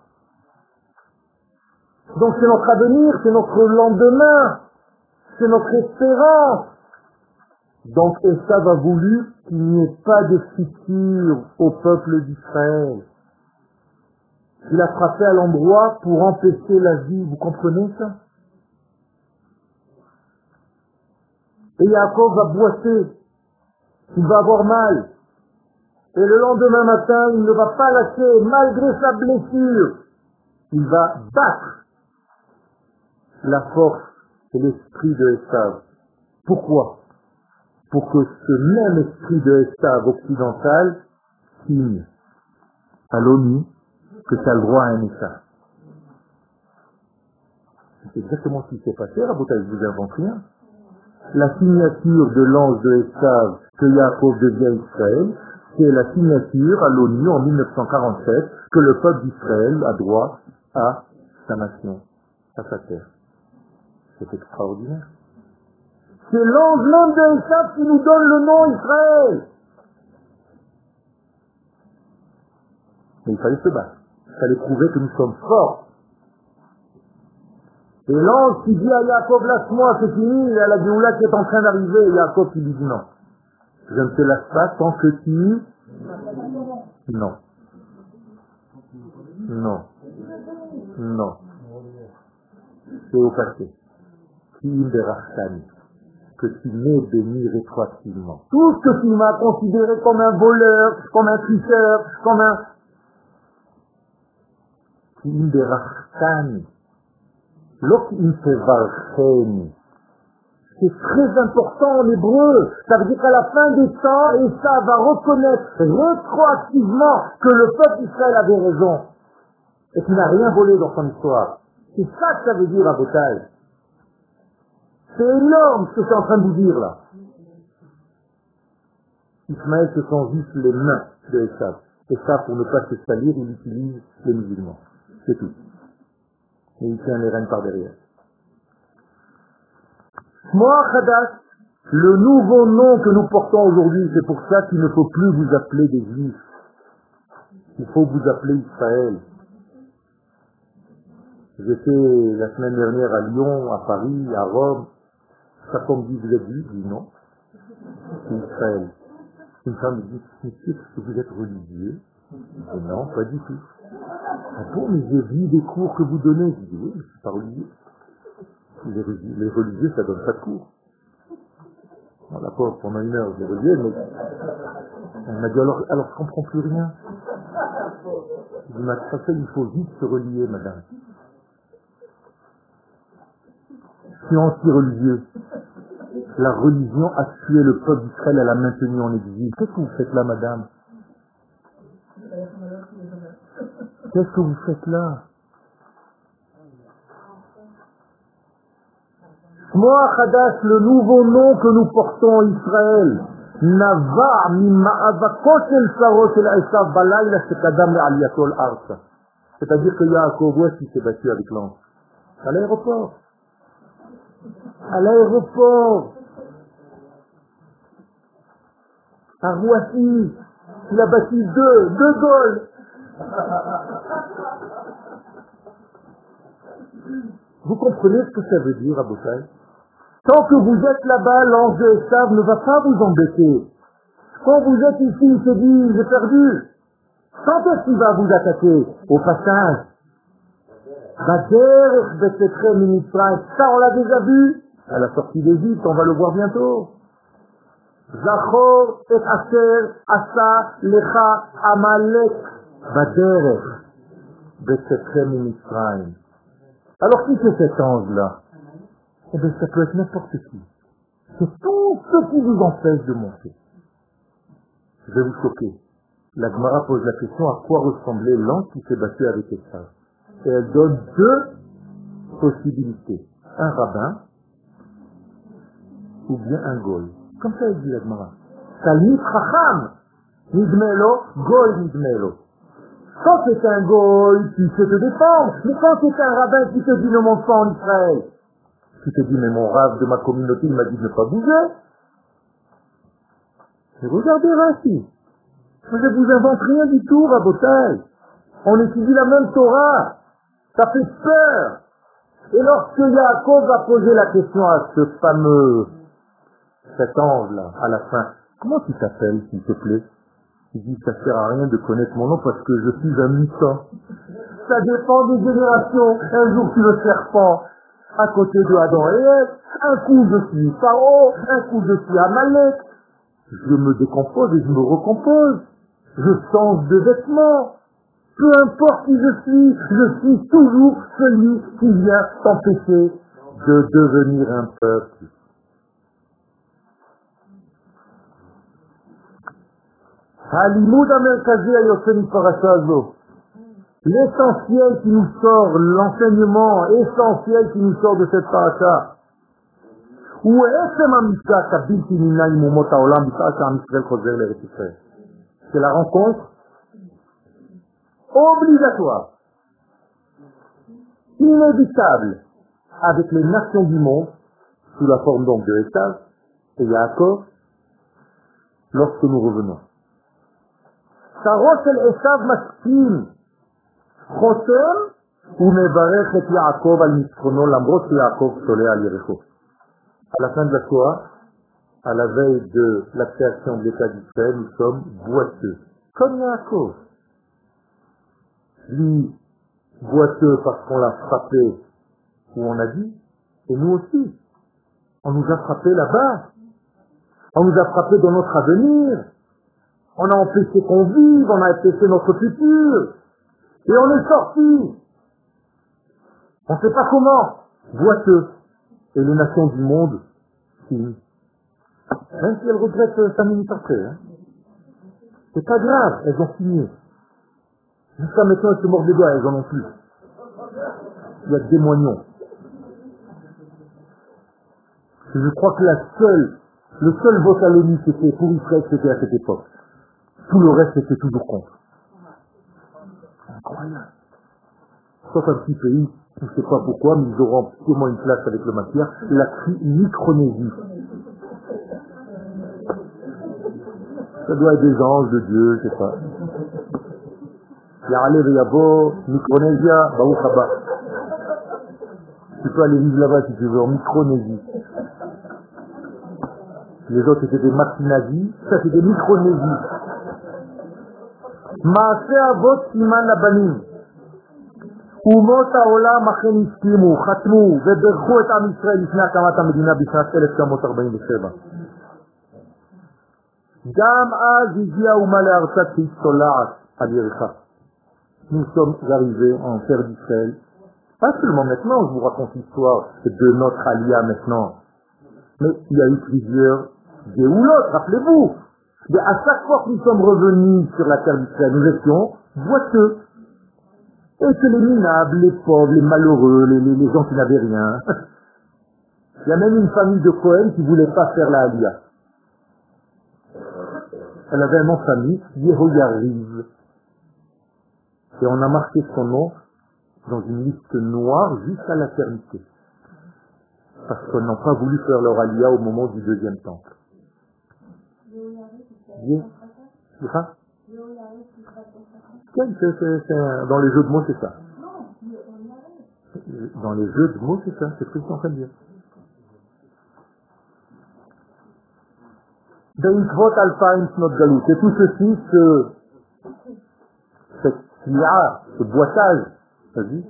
Donc c'est notre avenir, c'est notre lendemain, c'est notre espérance. Donc Esav a voulu qu'il n'y ait pas de futur au peuple d'Israël. Il a frappé à l'endroit pour empêcher la vie. Vous comprenez ça? Et Yaakov va boiter. Il va avoir mal. Et le lendemain matin, il ne va pas lâcher, malgré sa blessure. Il va battre la force et l'esprit de Esav. Pourquoi? Pour que ce même esprit de Esav occidental signe à l'ONU que tu as le droit à un État. C'est exactement ce qui s'est passé, Rabotai, je vous invente rien. La signature de l'ange de Esav que Yaakov devient Israël, c'est la signature à l'ONU en 1947 que le peuple d'Israël a droit à sa nation, à sa terre. C'est extraordinaire. C'est l'ange même de Esav qui nous donne le nom Israël. Mais il fallait se battre. Il fallait prouver que nous sommes forts. Et l'ange qui dit à Yaakov, lâche-moi, c'est fini, il y a la Géoula qui est en train d'arriver. Et Yaakov qui lui dit non. Je ne te lâche pas tant que tu... Non. Non. Non. C'est au passé. Que tu m'aies béni rétroactivement. Tout ce que tu m'as considéré comme un voleur, comme un tricheur, comme un... C'est très important en hébreu. Ça veut dire qu'à la fin des temps, et ça va reconnaître rétroactivement que le peuple d'Israël avait raison et qu'il n'a rien volé dans son histoire. C'est ça que ça veut dire à Botaï. C'est énorme ce que c'est en train de vous dire là. Ismaël se sent juste les mains de Esav. Et ça, pour ne pas se salir, il utilise les musulmans. C'est tout. Et il tient les rênes par derrière. Shmoa Chadash, le nouveau nom que nous portons aujourd'hui, c'est pour ça qu'il ne faut plus vous appeler des Juifs. Il faut vous appeler Israël. J'étais la semaine dernière à Lyon, à Paris, à Rome. Sa femme dit, vous êtes juif? Je dis non. C'est Israël. Une femme me dit, monsieur, est-ce que vous êtes religieux? Je dis non, pas du tout. Ah bon, mais j'ai vu des cours que vous donnez. Je dis oui, mais je suis pas religieux. Les religieux, ça donne pas de cours. Bon, d'accord, pendant une heure, j'ai relié, mais elle m'a dit alors je comprends plus rien. Je dis, ça fait, il faut vite se relier, madame. Je suis anti-religieux. La religion a tué le peuple d'Israël, elle l'a maintenu en exil. Qu'est-ce que vous faites là, madame? Qu'est-ce que vous faites là? Shmoa Chadash, le nouveau nom que nous portons Israël, Nava mima'avakot el sarot el Esav balayla shekadam le'aliyato al-arsa. C'est-à-dire que Yaakov, où est-ce qu'il s'est battu avec l'ange? À l'aéroport. À l'aéroport. À Roissy. Il a battu deux goals. Vous comprenez ce que ça veut dire, Abotai? Tant que vous êtes là-bas, l'ange de Esav ne va pas vous embêter. Quand vous êtes ici, il se dit, j'ai perdu. Quand est-ce qu'il va vous attaquer? Au passage. Ça, on l'a déjà vu. À la sortie d'Égypte, on va le voir bientôt. Zachor et Asher, Asa, Lecha, Amalek, Baderech, Besetrem Mitzrayim. Alors qui c'est cet ange-là? Eh bien, ça peut être n'importe qui. C'est tout ce qui vous empêche de monter. Je vais vous choquer. La Gemara pose la question à quoi ressemblait l'ange qui s'est battu avec Esav. Et elle donne deux possibilités. Un rabbin ou bien un goy. Comme ça, elle dit la Gemara. Talmid Chacham, Nidmelo, goy Nidmelo. Quand c'est un goy, tu sais te défendre. Mais quand c'est un rabbin qui te dit ne monte pas en Israël, qui te dit mais mon rave de ma communauté il m'a dit de ne pas bouger. Et regardez Rashi. Vous ne vous inventez rien du tout, Rabotai. On étudie la même Torah. Ça fait peur. Et lorsque Yaakov a posé la question à ce fameux, cet ange-là, à la fin, comment tu t'appelles, s'il te plaît? Il dit, ça sert à rien de connaître mon nom parce que je suis un mutant. Ça dépend des générations. Un jour tu le serpent à côté de Adam et Ève. Un coup je suis Pharaon, un coup je suis Amalek. Je me décompose et je me recompose. Je change de vêtements. Peu importe qui je suis toujours celui qui vient t'empêcher de devenir un peuple. L'essentiel qui nous sort, l'enseignement essentiel qui nous sort de cette paracha, c'est la rencontre obligatoire, inévitable, avec les nations du monde, sous la forme donc de Esav et Yaakov, lorsque nous revenons. Sarot el Esav maskim, chotem, ou mevarech et Yaakov al mitzrono, l'ambrot Yaakov solé al Yericho. À la fin de la Shoah, à la veille de la création de l'État d'Israël, nous sommes boiteux, comme Yaakov. Lui, boiteux parce qu'on l'a frappé, où on a dit, et nous aussi. On nous a frappé là-bas. On nous a frappé dans notre avenir. On a empêché qu'on vive, on a empêché notre futur. Et on est sorti. On ne sait pas comment. Boiteux. Et les nations du monde signent. Même si elles regrettent 5 minutes après. Hein. C'est pas grave, elles ont signé. Jusqu'à maintenant, elles se mordent les doigts, elles en ont plus. Il y a des moignons. Je crois que le seul vote à l'ONU c'était pour Israël, c'était à cette époque. Tout le reste était toujours contre. Incroyable. Sauf un petit pays, je ne sais pas pourquoi, mais ils auront sûrement une place avec le Matthias, la Micronésie. Ça doit être des anges de Dieu, je ne sais pas. Ya'alev et Yabo, Micronésia, Baou Khaba. Tu peux aller vivre là-bas si tu veux, en Micronésie. Les autres étaient des Maxinazies, ça c'est des Micronésies. Maaseh Avot Siman Labanim. Umot Haolam Achen Iskimu, Chatmu, Veberchu et Am Yisrael לפני הקמת המדינה בשנת 1947. גם אז הגיעה האומה לארצה כשהיא צולעת על יריחה. Nous sommes arrivés en terre d'Israël. Pas seulement maintenant, je vous raconte l'histoire de notre Aliyah maintenant. Mais il y a eu plusieurs Géoulotes, rappelez-vous. Mais à chaque fois que nous sommes revenus sur la terre d'Israël, nous étions boiteux. Et que les minables, les pauvres, les malheureux, les gens qui n'avaient rien. Il y a même une famille de Cohen qui ne voulait pas faire la Aliyah. Elle avait un nom de famille, Yehoyariv. Et on a marqué son nom dans une liste noire jusqu'à l'éternité. Parce qu'on n'a pas voulu faire leur Aliyah au moment du deuxième temple. Dans les jeux de mots, c'est ça. Dans les jeux de mots, c'est ça. C'est ce que je suis en train de dire. Beikvot Alpine Snot Galut. Et tout ceci, cette lia, ce boitage, vas-y,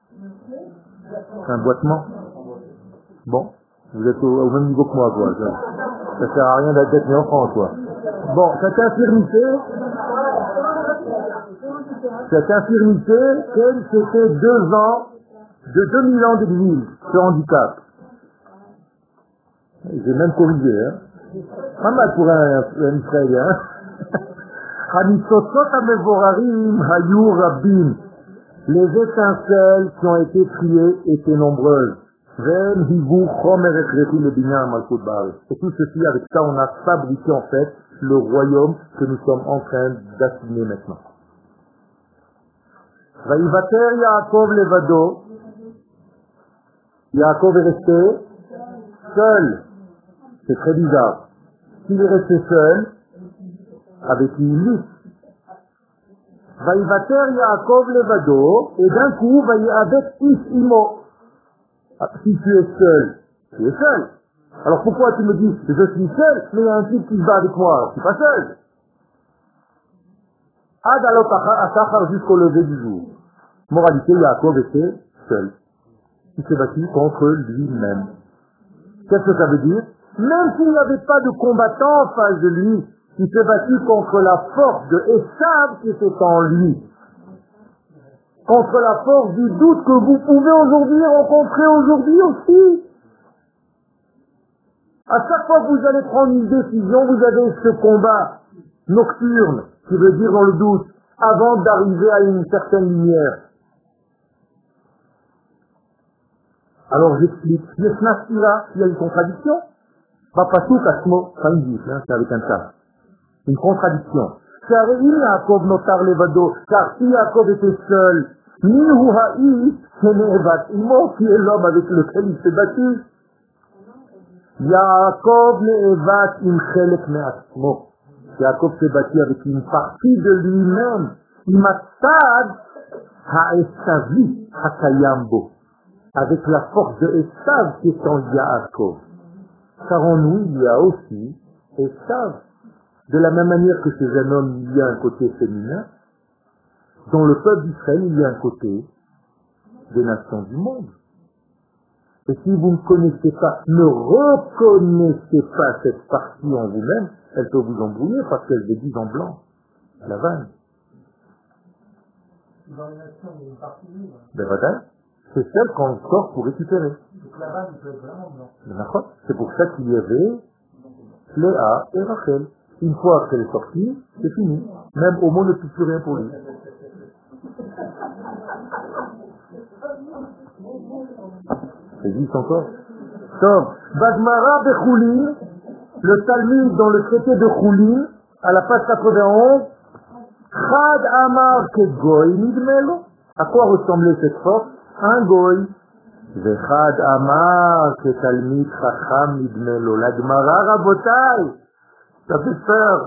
un boitement. Bon, vous êtes au même niveau que moi, quoi. Ça sert à rien d'être né en France, quoi. Bon, cette infirmité, c'était 2 ans, de 2000 ans d'exil, ce handicap. J'ai même corrigé, hein. Pas mal pour un Israélien, hein. Hanisotot hamevorarim hayu rabim. Les étincelles qui ont été priées étaient nombreuses. Et tout ceci, avec ça, on a fabriqué en fait le royaume que nous sommes en train d'assigner maintenant. Vaïvater Yaakov levado. Yaakov est resté seul. C'est très bizarre. S'il est resté seul, avec une liste. Vaïvater Yaakov levado, et d'un coup, avec Ishimo. Si tu es seul, tu es seul. Alors pourquoi tu me dis, je suis seul, mais il y a un type qui se bat avec moi, je suis pas seul. Ad alot asachar jusqu'au lever du jour. Moralité, Yaakov était seul. Il s'est battu contre lui-même. Qu'est-ce que ça veut dire? Même s'il n'y avait pas de combattant en face de lui, il s'est battu contre la force de Esav qui était en lui. Contre la force du doute que vous pouvez aujourd'hui rencontrer aujourd'hui aussi. À chaque fois que vous allez prendre une décision, vous avez ce combat nocturne, qui veut dire dans le doute, avant d'arriver à une certaine lumière. Alors j'explique. Il y a une contradiction. Pas tout kasmo, pas une gifle, c'est avec un tas. Une contradiction. Car Yaakov notar levado, car si Yaakov était seul, Mihu ha'i Ne'evat Imo, qui est l'homme avec lequel il s'est battu. Yaakov Ne'evat im chelek me'atzmo. Yaakov s'est battu avec une partie de lui-même. Imatzad ha'esavi hakayambo. Avec la force de Esav qui est en Yaakov. Car en nous, il y a aussi Esav. De la même manière que chez un homme, il y a un côté féminin, dans le peuple d'Israël, il y a un côté des nations du monde. Et si vous ne connaissez pas, ne reconnaissez pas cette partie en vous-même, elle peut vous embrouiller parce qu'elle déguise en blanc. La vanne. Dans les nations, il y a une partie libre. Ben voilà, c'est celle qu'on sort pour récupérer. Donc la vanne, il peut être vraiment blanc. C'est pour ça qu'il y avait Léa et Rachel. Une fois qu'elle est sortie, c'est fini. Même Homo ne peut plus rien pour lui. Ça existe encore. Donc, Bagmara Bechoulin, le Talmud dans le traité de Choulin, à la page 91, Chad Amar ke Goy nidmelo. À quoi ressemblait cette force? Un Goy. Vechad Amar ke Talmid Chacham nidmelo. La Gemara Rabotai. Ça fait peur.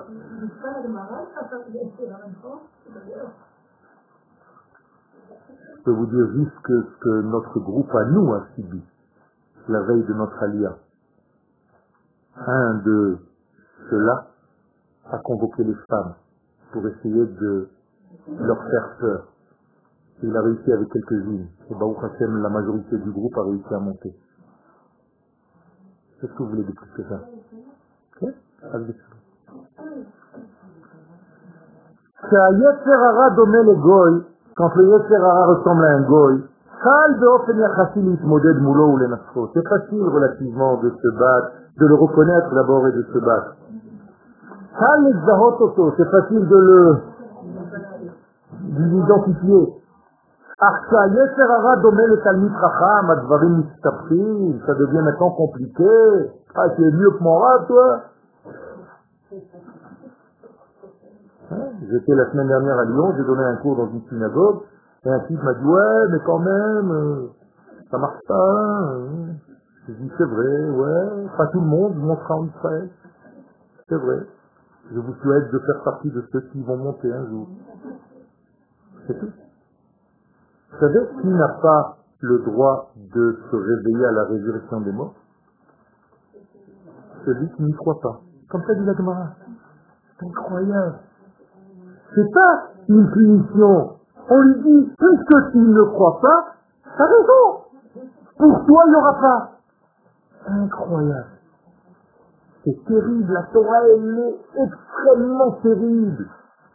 Je peux vous dire juste ce que notre groupe à nous a subi la veille de notre alia. Un de ceux-là a convoqué les femmes pour essayer de leur faire peur. Il a réussi avec quelques-unes. Et Baruch Hashem, la majorité du groupe a réussi à monter. Qu'est-ce que vous voulez de plus que ça? Okay? Quand le Yetzer Hara ressemble à un goy, c'est facile relativement de se battre, de le reconnaître d'abord et de se battre. C'est facile de l'identifier. Ça devient maintenant compliqué. Ah, tu es mieux que mon rat, toi. J'étais la semaine dernière à Lyon, j'ai donné un cours dans une synagogue, et un type m'a dit, ouais, mais quand même, ça marche pas. Je dis, c'est vrai, ouais, pas tout le monde montera en Israël. C'est vrai. Je vous souhaite de faire partie de ceux qui vont monter un jour. C'est tout. Vous savez, qui n'a pas le droit de se réveiller à la résurrection des morts? Celui qui n'y croit pas. Comme ça dit la Gemara. C'est incroyable. C'est pas une punition. On lui dit, puisque tu ne crois pas, t'as raison. Pour toi, il n'y aura pas. Incroyable. C'est terrible. La Torah, elle est extrêmement terrible.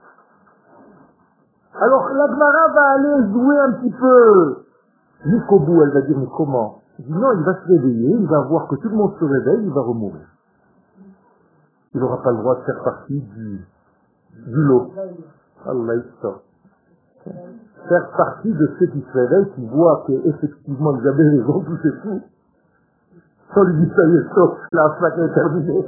Alors la Gemara va aller jouer un petit peu jusqu'au bout. Elle va dire, mais comment? Il dit, non, il va se réveiller, il va voir que tout le monde se réveille, il va remourir. Il n'aura pas le droit de faire partie du lot. Allah sort. Faire partie de ceux qui se réveillent, qui voient qu'effectivement ils avaient raison, tout c'est fou. On lui dit, ça y est, sauf, la flaque est terminée.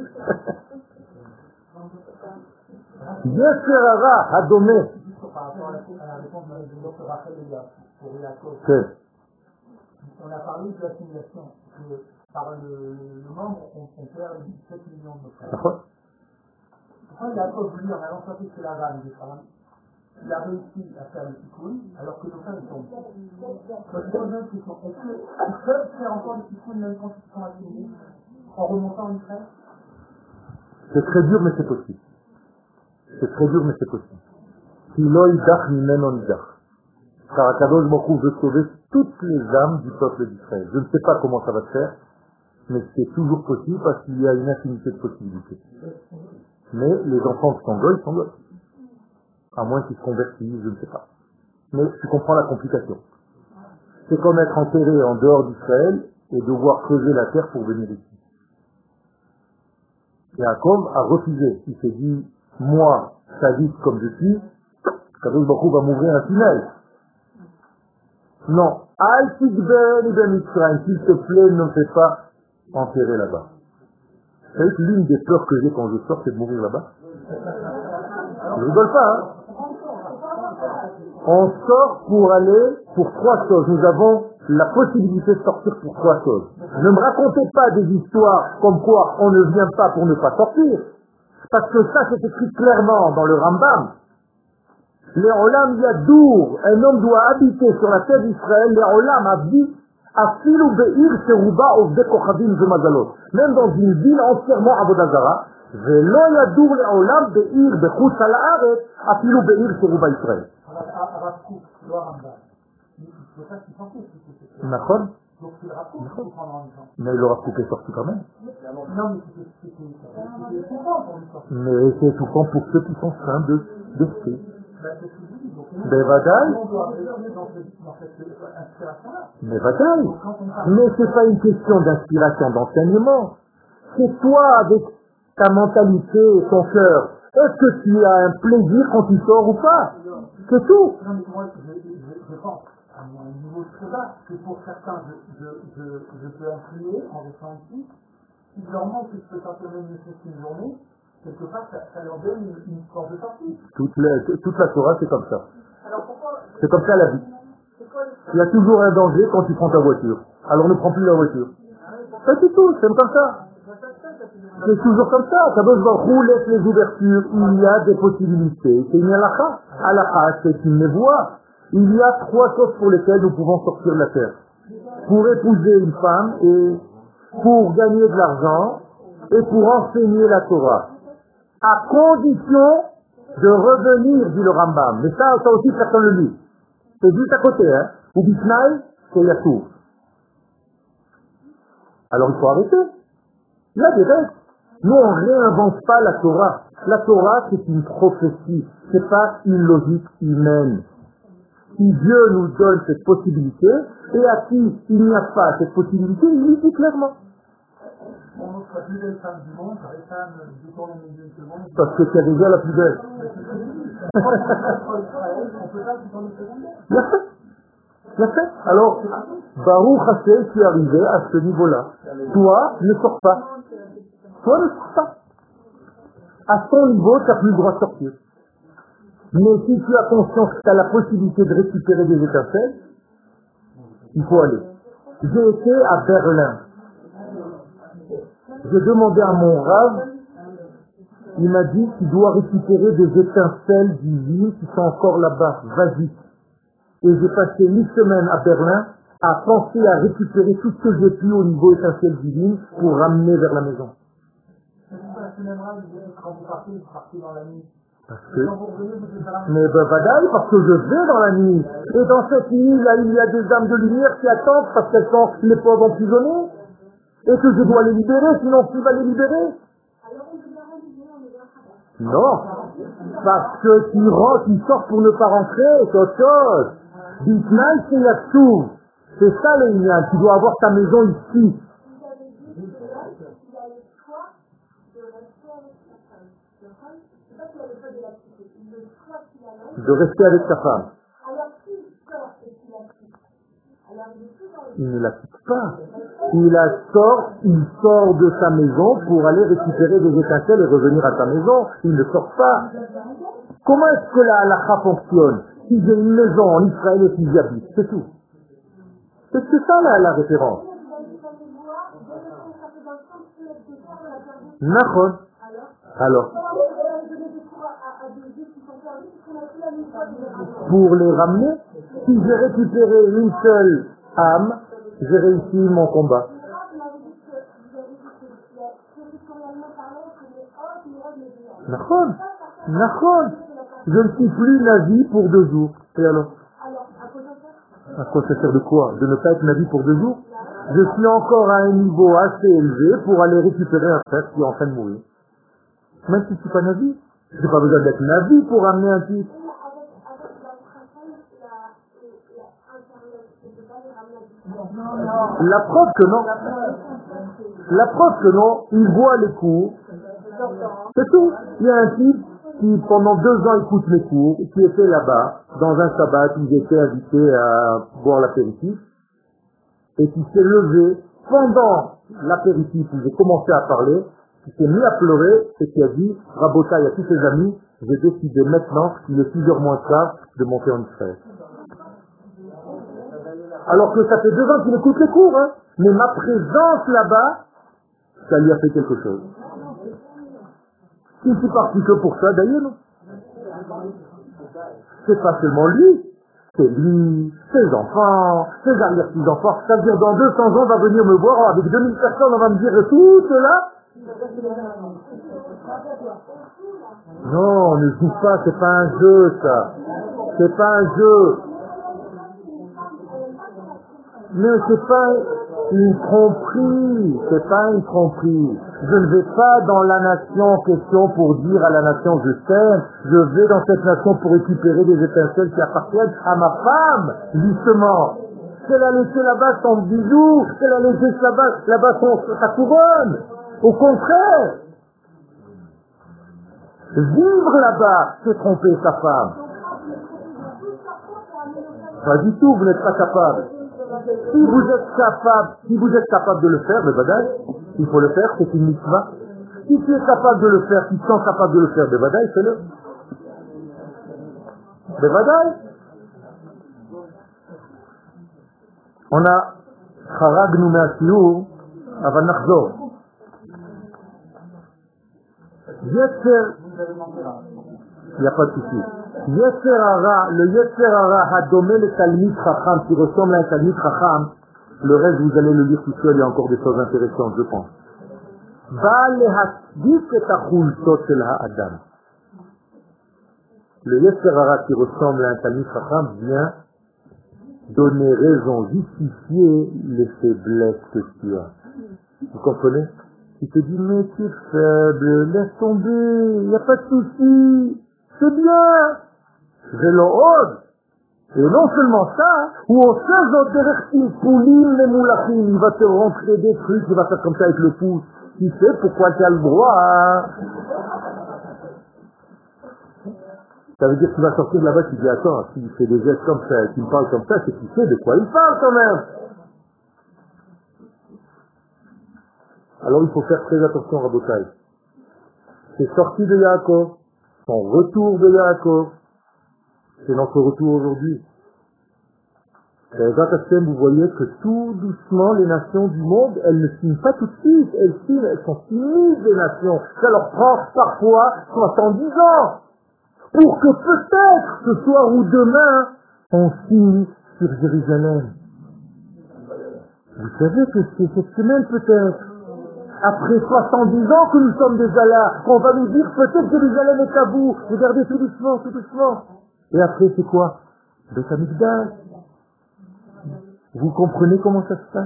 Yeserara, Hadomé. Par rapport à la réponse de Rachel et pour Yaakov. On a parlé de l'assimilation, que par le membre, on perd 17 millions de frères. Pourquoi Yaakov, lui, en allant sortir chez la vanne des femmes, il a réussi à faire le tikkun, alors que nos frères ils tombent. Est-ce qu'ils peuvent faire encore le tikkun même quand ils sont assimilés, en remontant en Israël? C'est très dur, mais c'est possible. C'est très dur, mais c'est possible. Si l'oïdach mimeno nidach. Car Akadosh Baruch Hu veut sauver toutes les âmes du peuple d'Israël. Je ne sais pas comment ça va se faire, mais c'est toujours possible parce qu'il y a une infinité de possibilités. Mais les enfants qui sont goy, ils sont goy. À moins qu'ils se convertissent, je ne sais pas. Mais tu comprends la complication. C'est comme être enterré en dehors d'Israël et devoir creuser la terre pour venir ici. Yaakov a refusé. Il s'est dit, moi, sadique comme je suis, Kadosh Baruch Hu va m'ouvrir un tunnel. Non. Al-Tikben ibn Mitzrayim, s'il te plaît, ne me fais pas enterrer là-bas. Vous savez que l'une des peurs que j'ai quand je sors, c'est de mourir là-bas. Je rigole pas, hein. On sort pour aller pour trois choses. Nous avons la possibilité de sortir pour trois choses. Ne me racontez pas des histoires comme quoi on ne vient pas pour ne pas sortir. Parce que ça, c'est écrit clairement dans le Rambam. Les Olam Yadour, un homme doit habiter sur la terre d'Israël. Les Olam habite à Filou Be'ir Serouba Ovde Kochavim Zemazalot. Même dans une ville entièrement Avodazara. Velo Yadour les Olam Be'ir Bechutz al Haaretz à Filou Be'ir Serouba Israël. D'accord. Mais le Rav Kook est sorti quand même. Mais c'est étouffant pour ceux qui sont saints d'esprit. Mais Vadaï. Mais Vadaï. Mais c'est pas une question d'inspiration, d'enseignement. C'est toi avec ta mentalité et ton cœur. Est-ce que tu as un plaisir quand tu sors ou pas? C'est tout. Non, mais moi, je pense, à mon niveau très bas, que pour certains, je peux influer en restant ici. Si leur manque que je peux sortir même une journée, quelque part, ça leur donne une force de sortie. Toute la Torah, c'est comme ça. Alors pourquoi? C'est comme ça la vie. Il y a toujours un danger quand tu prends ta voiture. Alors ne prends plus la voiture. C'est tout, c'est comme ça. C'est toujours comme ça. Kadosh Baruch Hu laisse les ouvertures. Il y a des possibilités. C'est une halakha. Halakha, c'est une voie. Il y a trois choses pour lesquelles nous pouvons sortir de la terre. Pour épouser une femme et pour gagner de l'argent et pour enseigner la Torah. À condition de revenir, dit le Rambam. Mais ça aussi, personne ne le lit. C'est juste à côté, hein. Ou Bisnaï, c'est Yassou. Alors il faut arrêter. Il y a des règles. Nous, on ne réinvente pas la Torah. La Torah, c'est une prophétie. C'est pas une logique humaine. Si Dieu nous donne cette possibilité, et à qui il n'y a pas cette possibilité, il le dit clairement. On montre la plus belle femme du monde, les femmes détournent les milieux de secondes. Parce que c'est déjà la plus belle. On peut pas détourner les secondes. Bien fait. Alors, Baruch Hashem, tu es arrivé à ce niveau-là. Toi, ne sors pas. Toi, ne sors pas. À ton niveau, tu n'as plus le droit de sortir. Mais si tu as conscience que tu as la possibilité de récupérer des étincelles, il faut aller. J'ai été à Berlin. J'ai demandé à mon Rav, il m'a dit, tu dois récupérer des étincelles divines qui sont encore là-bas. Vas-y. Et j'ai passé une semaine à Berlin à penser à récupérer tout ce que j'ai pu au niveau étincelle divine pour ramener vers la maison. ce même rang, quand vous partez dans la nuit. Parce Et que... quand vous revenez, vous êtes à la Mais badaï, parce que je vais dans la nuit. Et dans cette nuit, là, il y a des âmes de lumière qui attendent parce qu'elles sont les pauvres emprisonnés. Et que je dois les libérer, sinon qui va les libérer? Non. Parce que tu rentres, tu sors pour ne pas rentrer, c'est autre chose. Bitnaï, c'est Yatsou. C'est ça le Inyan. Tu dois avoir ta maison ici. De rester avec ta femme. Il ne la quitte pas. Il sort de sa maison pour aller récupérer des étincelles et revenir à sa maison. Il ne sort pas. Comment est-ce que la halakha fonctionne? Si j'ai une maison en Israël et si j'y habite, c'est tout. C'est ça la référence. Nachon. Alors, pour les ramener, si j'ai récupéré une seule âme, j'ai réussi mon combat. Nachon. Nachon. Je ne suis plus nazi pour 2 jours. Et alors? À quoi ça sert de quoi? De ne pas être nazi pour 2 jours? Je suis encore à un niveau assez élevé pour aller récupérer un frère qui est en train de mourir. Même si je ne suis pas nazi. Je n'ai pas besoin d'être nazi pour amener un type. La preuve que non. La preuve que non, il voit les cours. C'est tout. Il y a un type qui pendant 2 ans écoute mes cours, qui était là-bas, dans un sabbat où j'étais invité à boire l'apéritif, et qui s'est levé pendant l'apéritif où j'ai commencé à parler, qui s'est mis à pleurer et qui a dit, Rabotaï à tous ses amis, j'ai décidé maintenant, il est 6h moins quart, de monter en Israël. Alors que ça fait 2 ans qu'il écoute les cours, hein. Mais ma présence là-bas, ça lui a fait quelque chose. Il ne suis parti que pour ça, d'ailleurs, non. C'est pas seulement lui, c'est lui, ses enfants, ses arrière-petits-enfants. Ça veut dire dans 200 ans, on va venir me voir, avec 2000 personnes, on va me dire tout cela. Non, ne joue pas, c'est pas un jeu, ça. C'est pas un jeu. Mais c'est pas une tromperie, c'est pas une tromperie. Je ne vais pas dans la nation en question pour dire à la nation je t'aime, je vais dans cette nation pour récupérer des étincelles qui appartiennent à ma femme, justement. Qu'elle a laissé là-bas son bijou, qu'elle a laissé là-bas sa couronne. Au contraire, vivre là-bas, c'est tromper sa femme. Pas du tout, vous n'êtes pas capable. Si vous êtes capable de le faire, le badaï, il faut le faire, c'est une mitzvah. Si tu es capable de le faire, si tu es capable de le faire, le badaï, fais-le. Le badaï. On a Charagnu Me'ashiur, avant Nachzor. Yetzer, il n'y a pas de souci. Yetzer hara, le Yetzer hara hadome le Talmid Chacham, qui ressemble à un Talmid Chacham, le reste vous allez le lire tout seul, il y a encore des choses intéressantes, je pense. Ba lehatzdik et achultot shel ha'adam. Le Yetzer hara qui ressemble à un Talmid Chacham vient donner raison, justifier les faiblesses que tu as. Vous comprenez? Il te dit, mais tu es faible, laisse tomber, il n'y a pas de souci, c'est bien. Je l'ose. Et non seulement ça, ou au il va te rentrer des trucs, il va faire comme ça avec le pouce. Tu sais pourquoi tu as le droit, hein? Ça veut dire que tu vas sortir de là-bas, tu dis, attends, s'il fait des gestes comme ça, qu'il me parle comme ça, c'est qu'il sait de quoi il parle quand même. Alors il faut faire très attention, Rabotaï. C'est sorti de Yaakov, son retour de Yaakov, c'est notre retour aujourd'hui. Vous voyez que tout doucement, les nations du monde, elles ne signent pas tout de suite, elles sont timides, les nations. Ça leur prend parfois 70 ans, pour que peut-être ce soir ou demain, on signe sur Jérusalem. Vous savez que c'est cette semaine peut-être. après 70 ans que nous sommes déjà là, qu'on va nous dire peut-être Jérusalem est à vous. Regardez tout doucement, tout doucement. Et après, c'est quoi? Beth Amikdash. Vous comprenez comment ça se passe?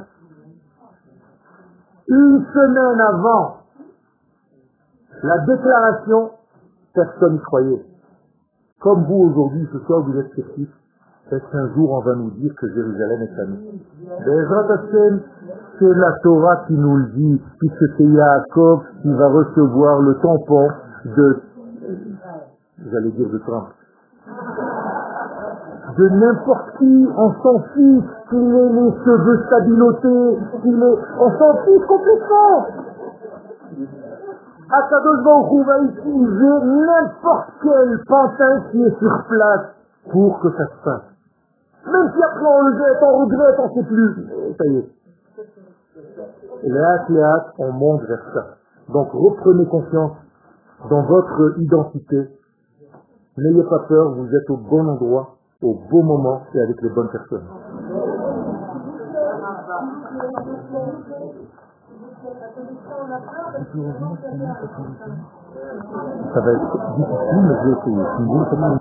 Une semaine avant la déclaration, personne n'y croyait. Comme vous aujourd'hui, ce soir, vous êtes sceptiques. Est-ce qu'un jour on va nous dire que Jérusalem est à nous? Bezrat Hashem, c'est la Torah qui nous le dit, puisque c'est Yaakov qui va recevoir le tampon de, j'allais dire de Trump, de n'importe qui, on s'en fiche, qu'il ait les cheveux stabilotés, on s'en fiche complètement. Akadosh Baruch Hu va utiliser n'importe quel pantin qui est sur place pour que ça se passe. Même si après on le jette, on regrette, on ne sait plus. Ça y est. Léat, on monte vers ça. Donc reprenez confiance dans votre identité. N'ayez pas peur, vous êtes au bon endroit, au bon moment et avec les bonnes personnes. Ça va être difficile, mais je vais essayer.